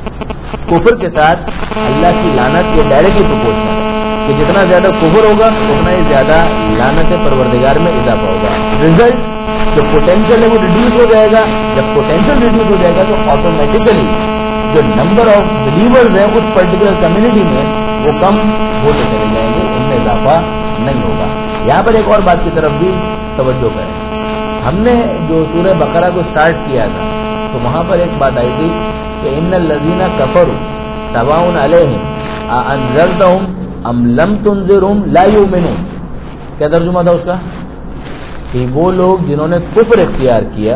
کفر کے ساتھ اللہ کی لعنت, یہ ڈائریکٹلی پروپورشنل ہے کہ جتنا زیادہ کفر ہوگا اتنا ہی زیادہ لعنت پروردگار میں اضافہ ہوگا. ریزلٹ جو پوٹینشیل ہے وہ ریڈیوس ہو جائے گا. جب پوٹینشیل ریڈیوس ہو جائے گا تو آٹومیٹیکلی جو نمبر آف بلیورز ہیں اس پرٹیکولر کمیونٹی میں وہ کم ہوتے چلے جائیں گے, ان میں اضافہ نہیں ہوگا. یہاں پر ایک اور بات کی طرف بھی توجہ کریں. ہم نے جو سورہ بقرہ کو سٹارٹ کیا تھا تو وہاں پر ایک بات آئی تھی کہ ان الذین کفروا سواء علیہم اانذرتہم ام لم تنذرہم لا یؤمنون. کیا ترجمہ تھا اس کا؟ کہ وہ لوگ جنہوں نے کفر اختیار کیا,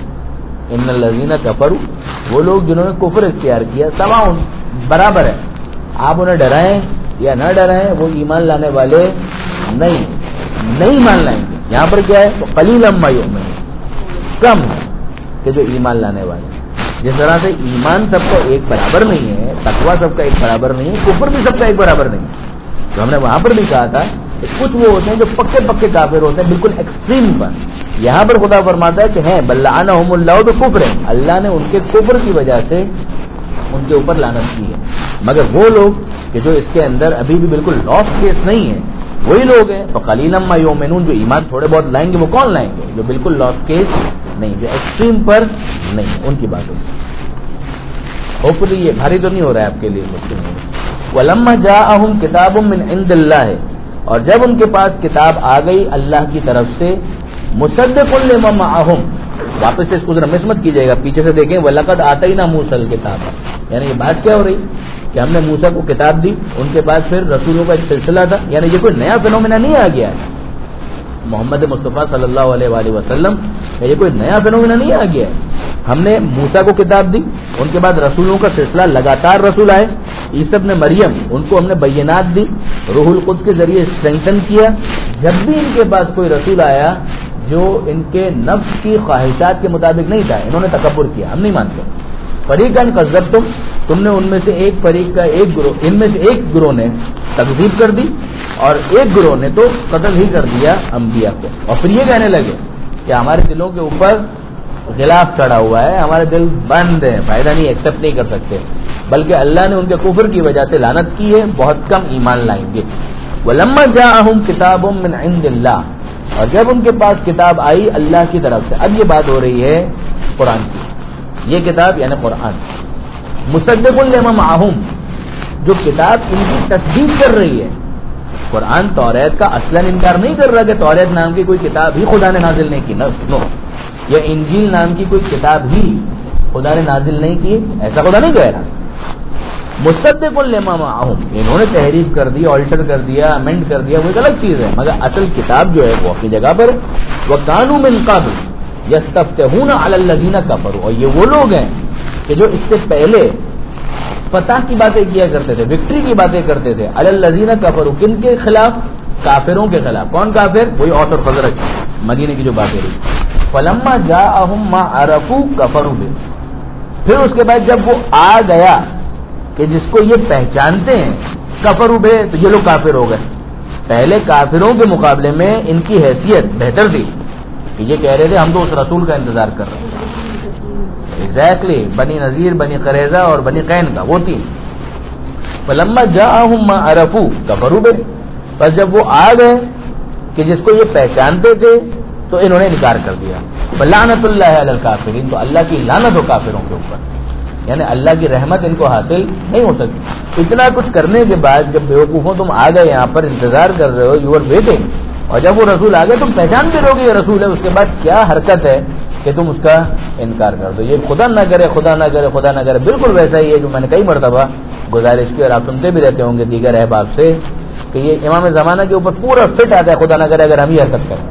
ان الذین کفروا, وہ لوگ جنہوں نے کفر اختیار کیا, سواء برابر ہے, آپ انہیں ڈرائیں یا نہ ڈرائیں وہ ایمان لانے والے نہیں نہیں مان لائیں گے. یہاں پر کیا ہے؟ تو قلیلا ما یؤمنون, کم ہے کہ جو ایمان لانے والے. جس طرح سے ایمان سب کا ایک برابر نہیں ہے, تقویٰ سب کا ایک برابر نہیں ہے, کفر بھی سب کا ایک برابر نہیں ہے. تو ہم نے وہاں پر بھی کہا تھا کہ کچھ وہ ہوتے ہیں جو پکے پکے کافر ہوتے ہیں بالکل ایکسٹریم پر. یہاں پر خدا فرماتا ہے کہ ہیں بل لعنہم اللہ بکفر, اللہ نے ان کے کفر کی وجہ سے ان کے اوپر لعنت کی ہے. مگر وہ لوگ کہ جو اس کے اندر ابھی بھی بالکل لاسٹ کیس نہیں ہے, وہی لوگ ہیں فقلیلا ما یؤمنون, جو ایمان تھوڑے بہت لائیں گے. وہ کون لائیں گے؟ جو بالکل لاسٹ کیس نہیں, جو ایکسٹریم پر نہیں, ان کی بات ہوگی. ہوپفلی یہ بھاری تو نہیں ہو رہا ہے آپ کے لیے مشکل نہیں. وَلَمَّا جَاءَهُمْ كِتَابٌ مِّنْ عِندِ اللَّهِ, اور جب ان کے پاس کتاب آ گئی اللہ کی طرف سے مصدق لما معہم، واپس سے اس کو ذرا مس مت کیجیے گا، پیچھے سے دیکھیں وَلَقَدْ آتَيْنَا مُوسَى الْكِتَابَ، یعنی یہ بات کیا ہو رہی کہ ہم نے موسیٰ کو کتاب دی، ان کے بعد پھر رسولوں کا ایک سلسلہ تھا، یعنی یہ کوئی نیا فینومینا نہیں آ گیا ہے محمد مصطفیٰ صلی اللہ علیہ وآلہ وسلم، یہ کوئی نیا فینومینا نہیں آ گیا ہے. ہم نے موسیٰ کو کتاب دی، ان کے بعد رسولوں کا سلسلہ لگاتار رسول آئے. عیسی ابن مریم ان کو ہم نے بینات دی، روح القدس کے ذریعے اسٹرینتھن کیا. جب بھی ان کے پاس کوئی رسول آیا جو ان کے نفس کی خواہشات کے مطابق نہیں تھا، انہوں نے تکبر کیا، ہم نہیں مانتے. فریقاً کذبتم، تم نے ان میں سے ایک فریق کا ایک گروہ، ان میں سے ایک گروہ نے تکذیب کر دی اور ایک گروہ نے تو قتل ہی کر دیا انبیاء کو. اور پھر یہ کہنے لگے کہ ہمارے دلوں کے اوپر غلاف چڑھا ہوا ہے، ہمارے دل بند ہیں، فائدہ نہیں، ایکسپٹ نہیں کر سکتے، بلکہ اللہ نے ان کے کفر کی وجہ سے لعنت کی ہے، بہت کم ایمان لائیں گے. وَلَمَّا جَاءَهُمْ كِتَابٌ مِّنْ عِندِ اللَّهِ، اور جب ان کے پاس کتاب آئی اللہ کی طرف سے. اب یہ بات ہو رہی ہے قرآن کی، یہ کتاب یعنی قرآن مصدق لما معہم، جو کتاب ان کی تصدیق کر رہی ہے. قرآن توریت کا اصلاً انکار نہیں کر رہا کہ توریت نام کی کوئی کتاب ہی خدا نے نازل نہیں کی، نو، یا انجیل نام کی کوئی کتاب ہی خدا نے نازل نہیں کی، ایسا خدا نہیں کہہ رہا. مصدق لما معہم، انہوں نے تحریف کر دی، آلٹر کر دیا، امینڈ کر دیا، وہ ایک الگ چیز ہے، مگر اصل کتاب جو ہے وہ اپنی جگہ پر. وَكَانُوا مِن قَبْلُ يَسْتَفْتِحُونَ عَلَى الَّذِينَ كَفَرُوا، اور یہ وہ لوگ ہیں کہ جو اس سے پہلے فتح کی باتیں کیا کرتے تھے، وکٹری کی باتیں کرتے تھے. علی الذین کفروا، کن کے خلاف؟ کافروں کے خلاف. کون کافر؟ وہی اوس اور خزرج، مدینے کی جو باتیں رہی. فلما جاءہم ما عرفوا کفروا بہ، پھر اس کے بعد جب وہ آ گیا کہ جس کو یہ پہچانتے ہیں، کفروا بہ، تو یہ لوگ کافر ہو گئے. پہلے کافروں کے مقابلے میں ان کی حیثیت بہتر تھی کہ یہ کہہ رہے تھے ہم تو اس رسول کا انتظار کر رہے ہیں. ایگزیکٹلی بنی نذیر، بنی قریظہ اور بنی قین کا وہ تین. فلما جاءہم ما عرفوا کفروا بہ، بس جب وہ آ گئے کہ جس کو یہ پہچانتے تھے تو انہوں نے انکار کر دیا. فلعنۃ اللہ علی الکافرین، تو اللہ کی لعنت ہو کافروں کے اوپر، یعنی اللہ کی رحمت ان کو حاصل نہیں ہو سکتی. اتنا کچھ کرنے کے بعد جب بیوقوفوں تم آ گئے یہاں پر، انتظار کر رہے ہو، یو آر ویٹنگ، اور جب وہ رسول آ گئے تم پہچان بھی رہو گے یہ رسول ہے، اس کے بعد کیا حرکت ہے کہ تم اس کا انکار کر دو. یہ خدا نہ کرے، خدا نہ کرے، خدا نہ کرے، بالکل ویسا ہی ہے جو میں نے کئی مرتبہ گزارش کی، اور آپ سنتے بھی رہتے ہوں گے دیگر احباب سے کہ یہ امام زمانہ کے اوپر پورا فٹ آتا ہے، خدا نہ کرے اگر ہم ہی حرکت کریں،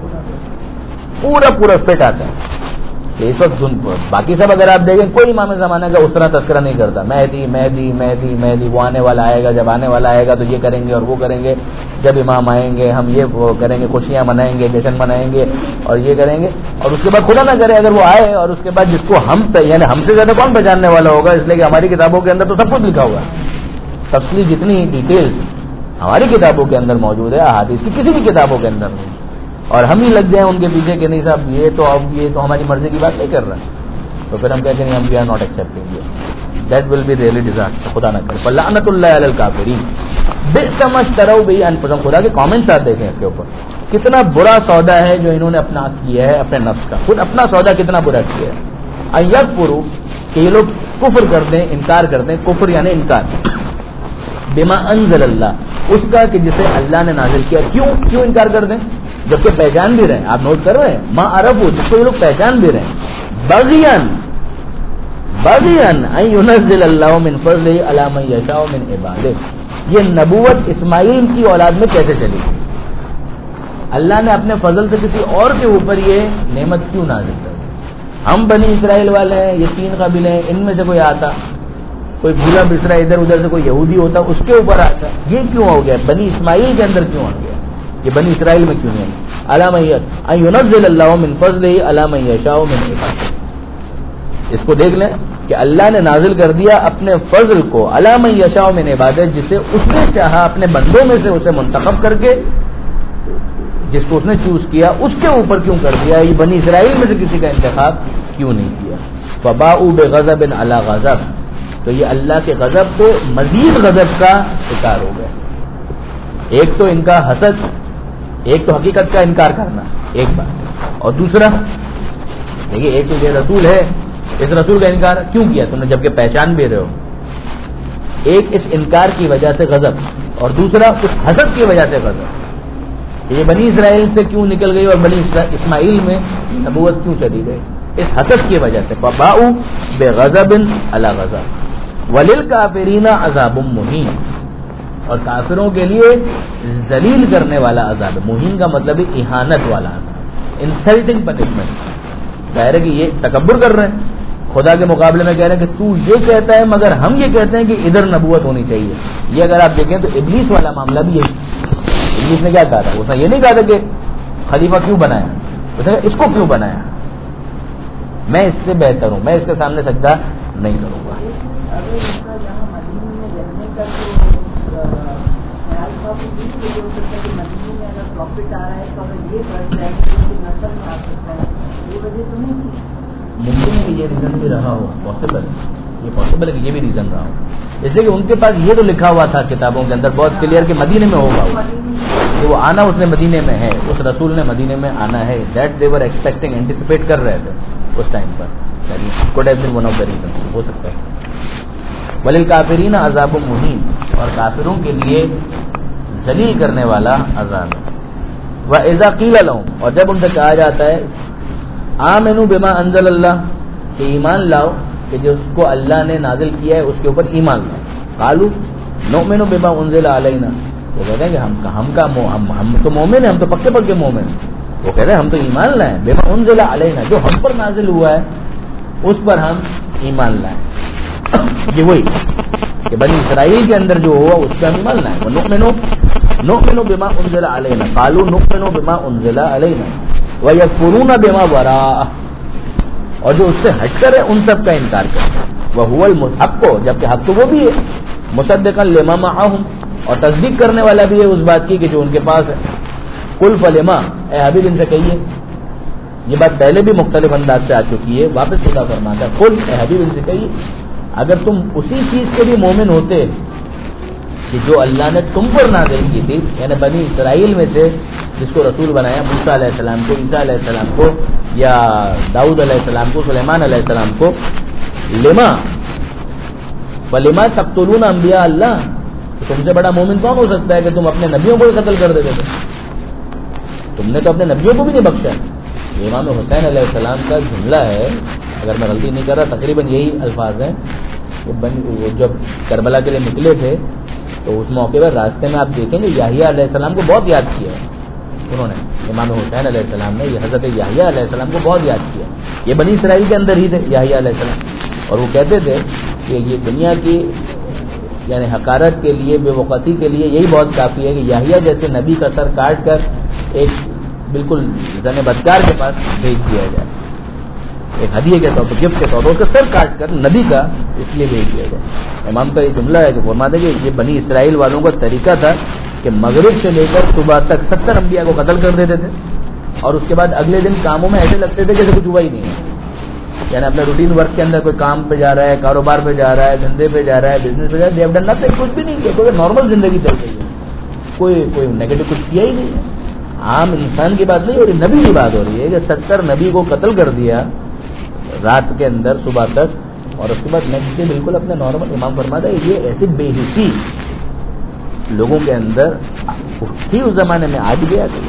پورا پورا فٹ آتا ہے. کہ اس وقت باقی سب اگر آپ دیکھیں کوئی امام زمانہ کا اس طرح تذکرہ نہیں کرتا، مہدی مہدی مہدی مہدی، وہ آنے والا آئے گا، جب آنے والا آئے گا تو یہ کریں گے اور وہ کریں گے، جب امام آئیں گے ہم یہ وہ کریں گے، خوشیاں منائیں گے، جشن منائیں گے اور یہ کریں گے. اور اس کے بعد خدا نہ کرے اگر وہ آئے اور اس کے بعد جس کو ہم یعنی ہم سے زیادہ کون پہچاننے والا ہوگا، اس لیے کہ ہماری کتابوں کے اندر تو سب کچھ لکھا ہوگا، تفصیلی جتنی ڈیٹیلز ہماری کتابوں کے اندر موجود ہے، احادیث کی کسی بھی کتابوں کے اندر نہیں. اور ہم ہی لگ جائیں ان کے پیچھے کہ نہیں صاحب یہ تو اب یہ تو ہماری مرضی کی بات نہیں کر رہا، تو پھر ہم کہتے ہیں ہم we are not accepting it. That will be really disaster, خدا نہ کرے. فلعنۃ اللہ علی الکافرین بئس ما اشتروا به انفسهم. خدا کے کامنٹس آتے ہیں اس کے اوپر، کتنا برا سودا ہے جو انہوں نے اپنا کیا ہے اپنے نفس کا، خود اپنا سودا کتنا برا کیا ہے. ان یکفروا، کہ یہ لوگ کفر کرتے ہیں، انکار کرتے ہیں، کفر یعنی انکار، بما انزل اللہ، اس کا کہ جسے اللہ نے نازل کیا. کیوں کیوں انکار کر دیں جبکہ پہچان بھی رہے ہیں؟ آپ نوٹ کر رہے ہیں، ما عرفوا، جس کو یہ لوگ پہچان بھی رہے ہیں. بغیاً بغیاً ان ينزل اللہ من فضلہ علی من یشاء من عبادہ. یہ نبوت اسماعیل کی اولاد میں کیسے چلی؟ اللہ نے اپنے فضل سے کسی اور کے اوپر یہ نعمت کیوں نازل کر دی؟ ہم بنی اسرائیل والے ہیں، یہ تین قبیلے ہیں، ان میں سے کوئی آتا، کوئی بھولا بسرا ادھر ادھر سے کوئی یہودی ہوتا، اس کے اوپر آتا. یہ کیوں ہو گیا؟ بنی اسماعیل کے اندر کیوں آ گیا؟ یہ بنی اسرائیل میں کیوں نہیں؟ علامہ ان ينزل اللہ من فضلہ علی من یشاء من عبادہ. اس کو دیکھ لیں کہ اللہ نے نازل کر دیا اپنے فضل کو علی من یشاء من عبادہ، جسے اس نے چاہا اپنے بندوں میں سے اسے منتخب کر کے، جس کو اس نے چوز کیا اس کے اوپر کیوں کر دیا؟ یہ بنی اسرائیل میں سے کسی کا انتخاب کیوں نہیں کیا؟ فباؤوا بغضب علی غضب، تو یہ اللہ کے غضب سے مزید غضب کا شکار ہو گئے. ایک تو ان کا حسد، ایک تو حقیقت کا انکار کرنا ایک بات، اور دوسرا دیکھیے ایک تو یہ رسول ہے، اس رسول کا انکار کیوں کیا تم نے جبکہ پہچان بھی رہے ہو؟ ایک اس انکار کی وجہ سے غضب، اور دوسرا اس حسد کی وجہ سے غضب. یہ بنی اسرائیل سے کیوں نکل گئی اور بنی اسماعیل میں نبوت کیوں چلی گئی؟ اس حسد کی وجہ سے. فباؤ بغضب علی غضب وللکافرین عذاب مہین، اور کافروں کے لیے ذلیل کرنے والا عذاب. مہین کا مطلب ہے اہانت والا عذاب، انسلٹنگ پنشمنٹ. ظاہر ہے کہ یہ تکبر کر رہے ہیں، خدا کے مقابلے میں کہہ رہے ہیں کہ تو یہ کہتا ہے مگر ہم یہ کہتے ہیں کہ ادھر نبوت ہونی چاہیے. یہ اگر آپ دیکھیں تو ابلیس والا معاملہ بھی یہی. ابلیس نے کیا کہا تھا؟ اس نے یہ نہیں کہا تھا کہ خلیفہ کیوں بنایا، اس نے اس کو کیوں بنایا، میں اس سے بہتر ہوں، میں اس کے سامنے سجدہ نہیں کروں گا. ممکن ہے کہ یہ ریزن بھی رہا ہو، پاسبل یہ پاسبل ہے کہ یہ بھی ریزن رہا ہو. اس لیے کہ ان کے پاس یہ تو لکھا ہوا تھا کتابوں کے اندر بہت کلیئر کہ مدینے میں ہوگا کہ وہ آنا، اس نے مدینے میں ہے، اس رسول نے مدینے میں آنا ہے. That they were expecting, anticipate کر رہے تھے اس ٹائم پر. Could have been one of the reason, ہو سکتا ہے. وللکافرین عذاب مہین، اور کافروں کے لیے ذلیل کرنے والا عذاب ہے. وَإِذَا قِيلَ لَهُمْ، اور جب ان سے کہا جاتا ہے آمنوا بما انزل اللہ، کہ ایمان لاؤ کہ جس کو اللہ نے نازل کیا ہے اس کے اوپر ایمان لاؤ. قالوا نؤمن بما انزل علینا، وہ کہتے ہیں کہ ہم ہم کا ہم, ہم تو مومن ہیں، ہم تو پکے پکے مومن ہیں. وہ کہتے ہیں ہم تو ایمان لائیں بما انزل علینا، جو ہم پر نازل ہوا ہے اس پر ہم ایمان لائیں. یہ وہی کہ بنی اسرائیل کے اندر جو ہوا اس پہ ہم ایمان لائیں. نؤمن نؤمن بما انزل علینا، قالوا نؤمن بما انزل علینا وَيَكْفُرُونَ بِمَا وَرَاءَهُ، اور جو اس سے ہٹ کر ہے ان سب کا انکار کرتے ہیں. وَهُوَ الْحَقُّ، جبکہ حق تو وہ بھی ہے. مُصَدِّقًا لِمَا مَعَهُمْ، اور تصدیق کرنے والا بھی ہے اس بات کی کہ جو ان کے پاس ہے. قُلْ فَلِمَا، اے حبیب ان سے کہیے، یہ بات پہلے بھی مختلف انداز سے آ چکی ہے، واپس خدا فرماتا ہے قُلْ، اے حبیب ان سے کہیے، اگر تم اسی چیز کے بھی مومن ہوتے کہ جو اللہ نے تم پر نازل کی تھی، یعنی بنی اسرائیل میں سے جس کو رسول بنایا، موسیٰ علیہ السلام کو، عیسیٰ علیہ السلام کو، یا داؤد علیہ السلام کو، سلیمان علیہ السلام کو، لما فلما تقتلون انبیاء اللہ، تو تم سے بڑا مومن کون ہو سکتا ہے کہ تم اپنے نبیوں کو قتل کر دیتے تھے؟ تم نے تو اپنے نبیوں کو بھی نہیں بخشا. امام حسین علیہ السلام کا جملہ ہے، اگر میں غلطی نہیں کر رہا تقریباً یہی الفاظ ہیں. وہ جب کربلا کے لیے نکلے تھے تو اس موقع پر راستے میں آپ دیکھیں گے یحییٰ علیہ السلام کو بہت یاد کیا ہے انہوں نے. امام حسین علیہ السلام نے یہ حضرت یحییٰ علیہ السلام کو بہت یاد کیا. یہ بنی اسرائیل کے اندر ہی تھے یحییٰ علیہ السلام، اور وہ کہتے تھے کہ یہ دنیا کی یعنی حقارت کے لیے، بے وقتی کے لیے یہی بہت کافی ہے کہ یحییٰ جیسے نبی کا سر کاٹ کر ایک بالکل زن بدکار کے پاس بھیج دیا جائے، ایک ہدیے کے طور پر، گفٹ کے طور پر اس کا سر کاٹ کر نبی کا اس لیے بھیج دیا جائے. امام کا یہ جملہ ہے کہ فرماتے کہ یہ بنی اسرائیل والوں کا طریقہ تھا کہ مغرب سے لے کر صبح تک ستر انبیاء کو قتل کر دیتے تھے، اور اس کے بعد اگلے دن کاموں میں ایسے لگتے تھے جیسے کچھ ہوا ہی نہیں ہے. یعنی اپنے روٹین ورک کے اندر کوئی کام پہ جا رہا ہے، کاروبار پہ جا رہا ہے، دھندے پہ جا رہا ہے، بزنس پہ جا رہا ہے، ڈن نتھنگ، کچھ بھی نہیں کیا، کوئی نارمل زندگی چل رہی ہے، کوئی کوئی نیگیٹو کچھ کیا ہی نہیں ہے. عام انسان کی بات نہیں ہو رہی، نبی کی بات ہو رہی ہے کہ ستر نبی کو قتل کر دیا رات کے اندر صبح تک، اور اس کے بعد نیکسٹ ڈے بالکل اپنے نارمل. امام فرماتا ہے یہ ایسی بے حسی لوگوں کے اندر تھی اس زمانے میں، آج گیا کہ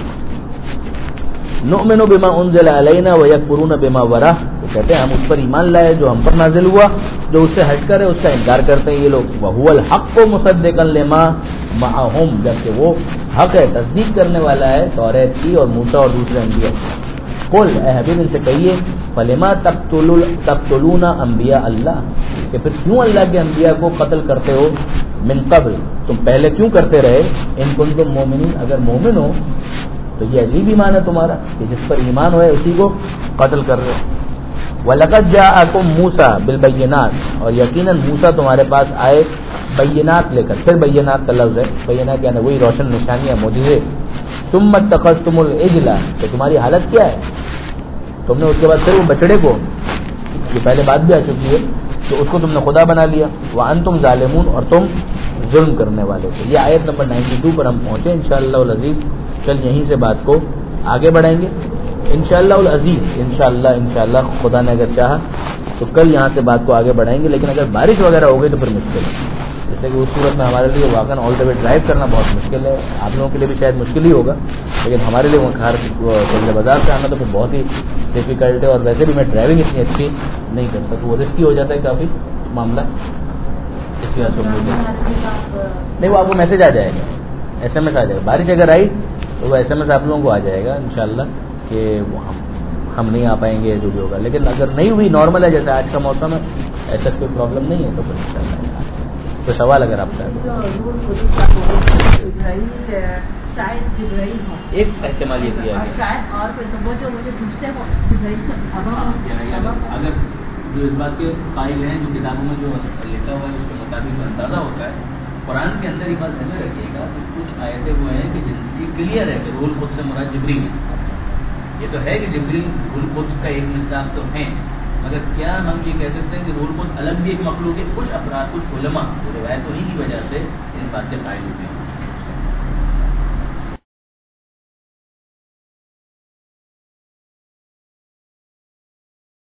نؤمن بما انزل علینا ویکفرون بما وراء، وہ کہتے ہیں ہم اس پر ایمان لائے جو ہم پر نازل ہوا، جو اس سے ہٹ کر ہے اس کا انکار کرتے ہیں یہ لوگ. وہو الحق مصدقا لما معهم، جبکہ وہ حق ہے، تصدیق کرنے والا ہے توریت کی اور موسیٰ اور دوسرے انبیاء. قل، اے حبیب ان سے کہیے، فلما تقتلون انبیاء اللہ، کہ پھر کیوں اللہ کے انبیاء کو قتل کرتے ہو، من قبل، تم پہلے کیوں کرتے رہے، ان کنتم مومنین، اگر مومن ہو تو یہ عجیب ایمان ہے تمہارا کہ جس پر ایمان ہوئے اسی کو قتل کر رہے. وَلَقَدْ جَاءَكُم مُوسَىٰ بِالْبَيِّنَاتِ، اور یقیناً موسیٰ تمہارے پاس آئے بینات لے کر. پھر بینات کا لفظ ہے، بینات یعنی وہی روشن نشانیاں، معجزے. ثُمَّ اتَّخَذْتُمُ الْعِجْلَ، تو تمہاری حالت کیا ہے، تم نے اس کے بعد پھر وہ بچڑے کو، یہ پہلے بات بھی آ چکی ہے، تو اس کو تم نے خدا بنا لیا. وَأَنْتُمْ ظَالِمُونَ، اور تم ظلم کرنے والے تھے. یہ آیت نمبر بانوے پر ہم پہنچے انشاءاللہ العزیز. چل یہیں سے بات کو آگے بڑھائیں گے انشاءاللہ العزیز. انشاءاللہ انشاءاللہ خدا نے اگر چاہا تو کل یہاں سے بات کو آگے بڑھائیں گے، لیکن اگر بارش وغیرہ ہو گئی تو پھر مشکل ہے. جیسے کہ اس صورت میں ہمارے لیے واقعاً آل دا وے ڈرائیو کرنا بہت مشکل ہے، آپ لوگوں کے لیے بھی شاید مشکل ہی ہوگا. لیکن ہمارے لیے وہ گھر چلے بازار سے آنا تو پھر بہت ہی ڈیفیکلٹ ہے، اور ویسے بھی میں ڈرائیونگ اتنی اچھی نہیں کرتا تو وہ رسکی ہو جاتا ہے کافی معاملہ، اس کی وجہ سے مجھے نہیں وہ آپ کو میسج آ جائے گا، ایس ایم ایس آ جائے گا، بارش اگر آئی تو وہ ایس ایم ایس آپ لوگوں کو آ جائے گا انشاءاللہ کہ وہ ہم ہم نہیں آ پائیں گے جو بھی ہوگا، لیکن اگر نہیں ہوئی نارمل ہے جیسے آج کا موسم ہے ایسا کوئی پرابلم نہیں ہے تو پھر انشاءاللہ تو سوال اگر آپ کا ایک احتمال یہ کیا ہے اگر جو اس بات کے قائل ہیں جو کتابوں میں جو لکھا ہوا ہے اس کے مطابق اندازہ ہوتا ہے، قرآن کے اندر یہ بات ذہن میں رکھیے گا کہ کچھ آیتیں وہ ہیں کہ جن سے کلیئر ہے کہ روح القدس سے مراد جبریل ہے، یہ تو ہے کہ جبریل روح القدس کا ایک مصداق تو ہیں، مگر کیا ہم یہ کہہ سکتے ہیں کہ روح القدس الگ بھی ایک مخلوق ہے؟ کچھ افراد کچھ علماء جو روایت انہی کی وجہ سے اس بات کے قائل ہوتے ہیں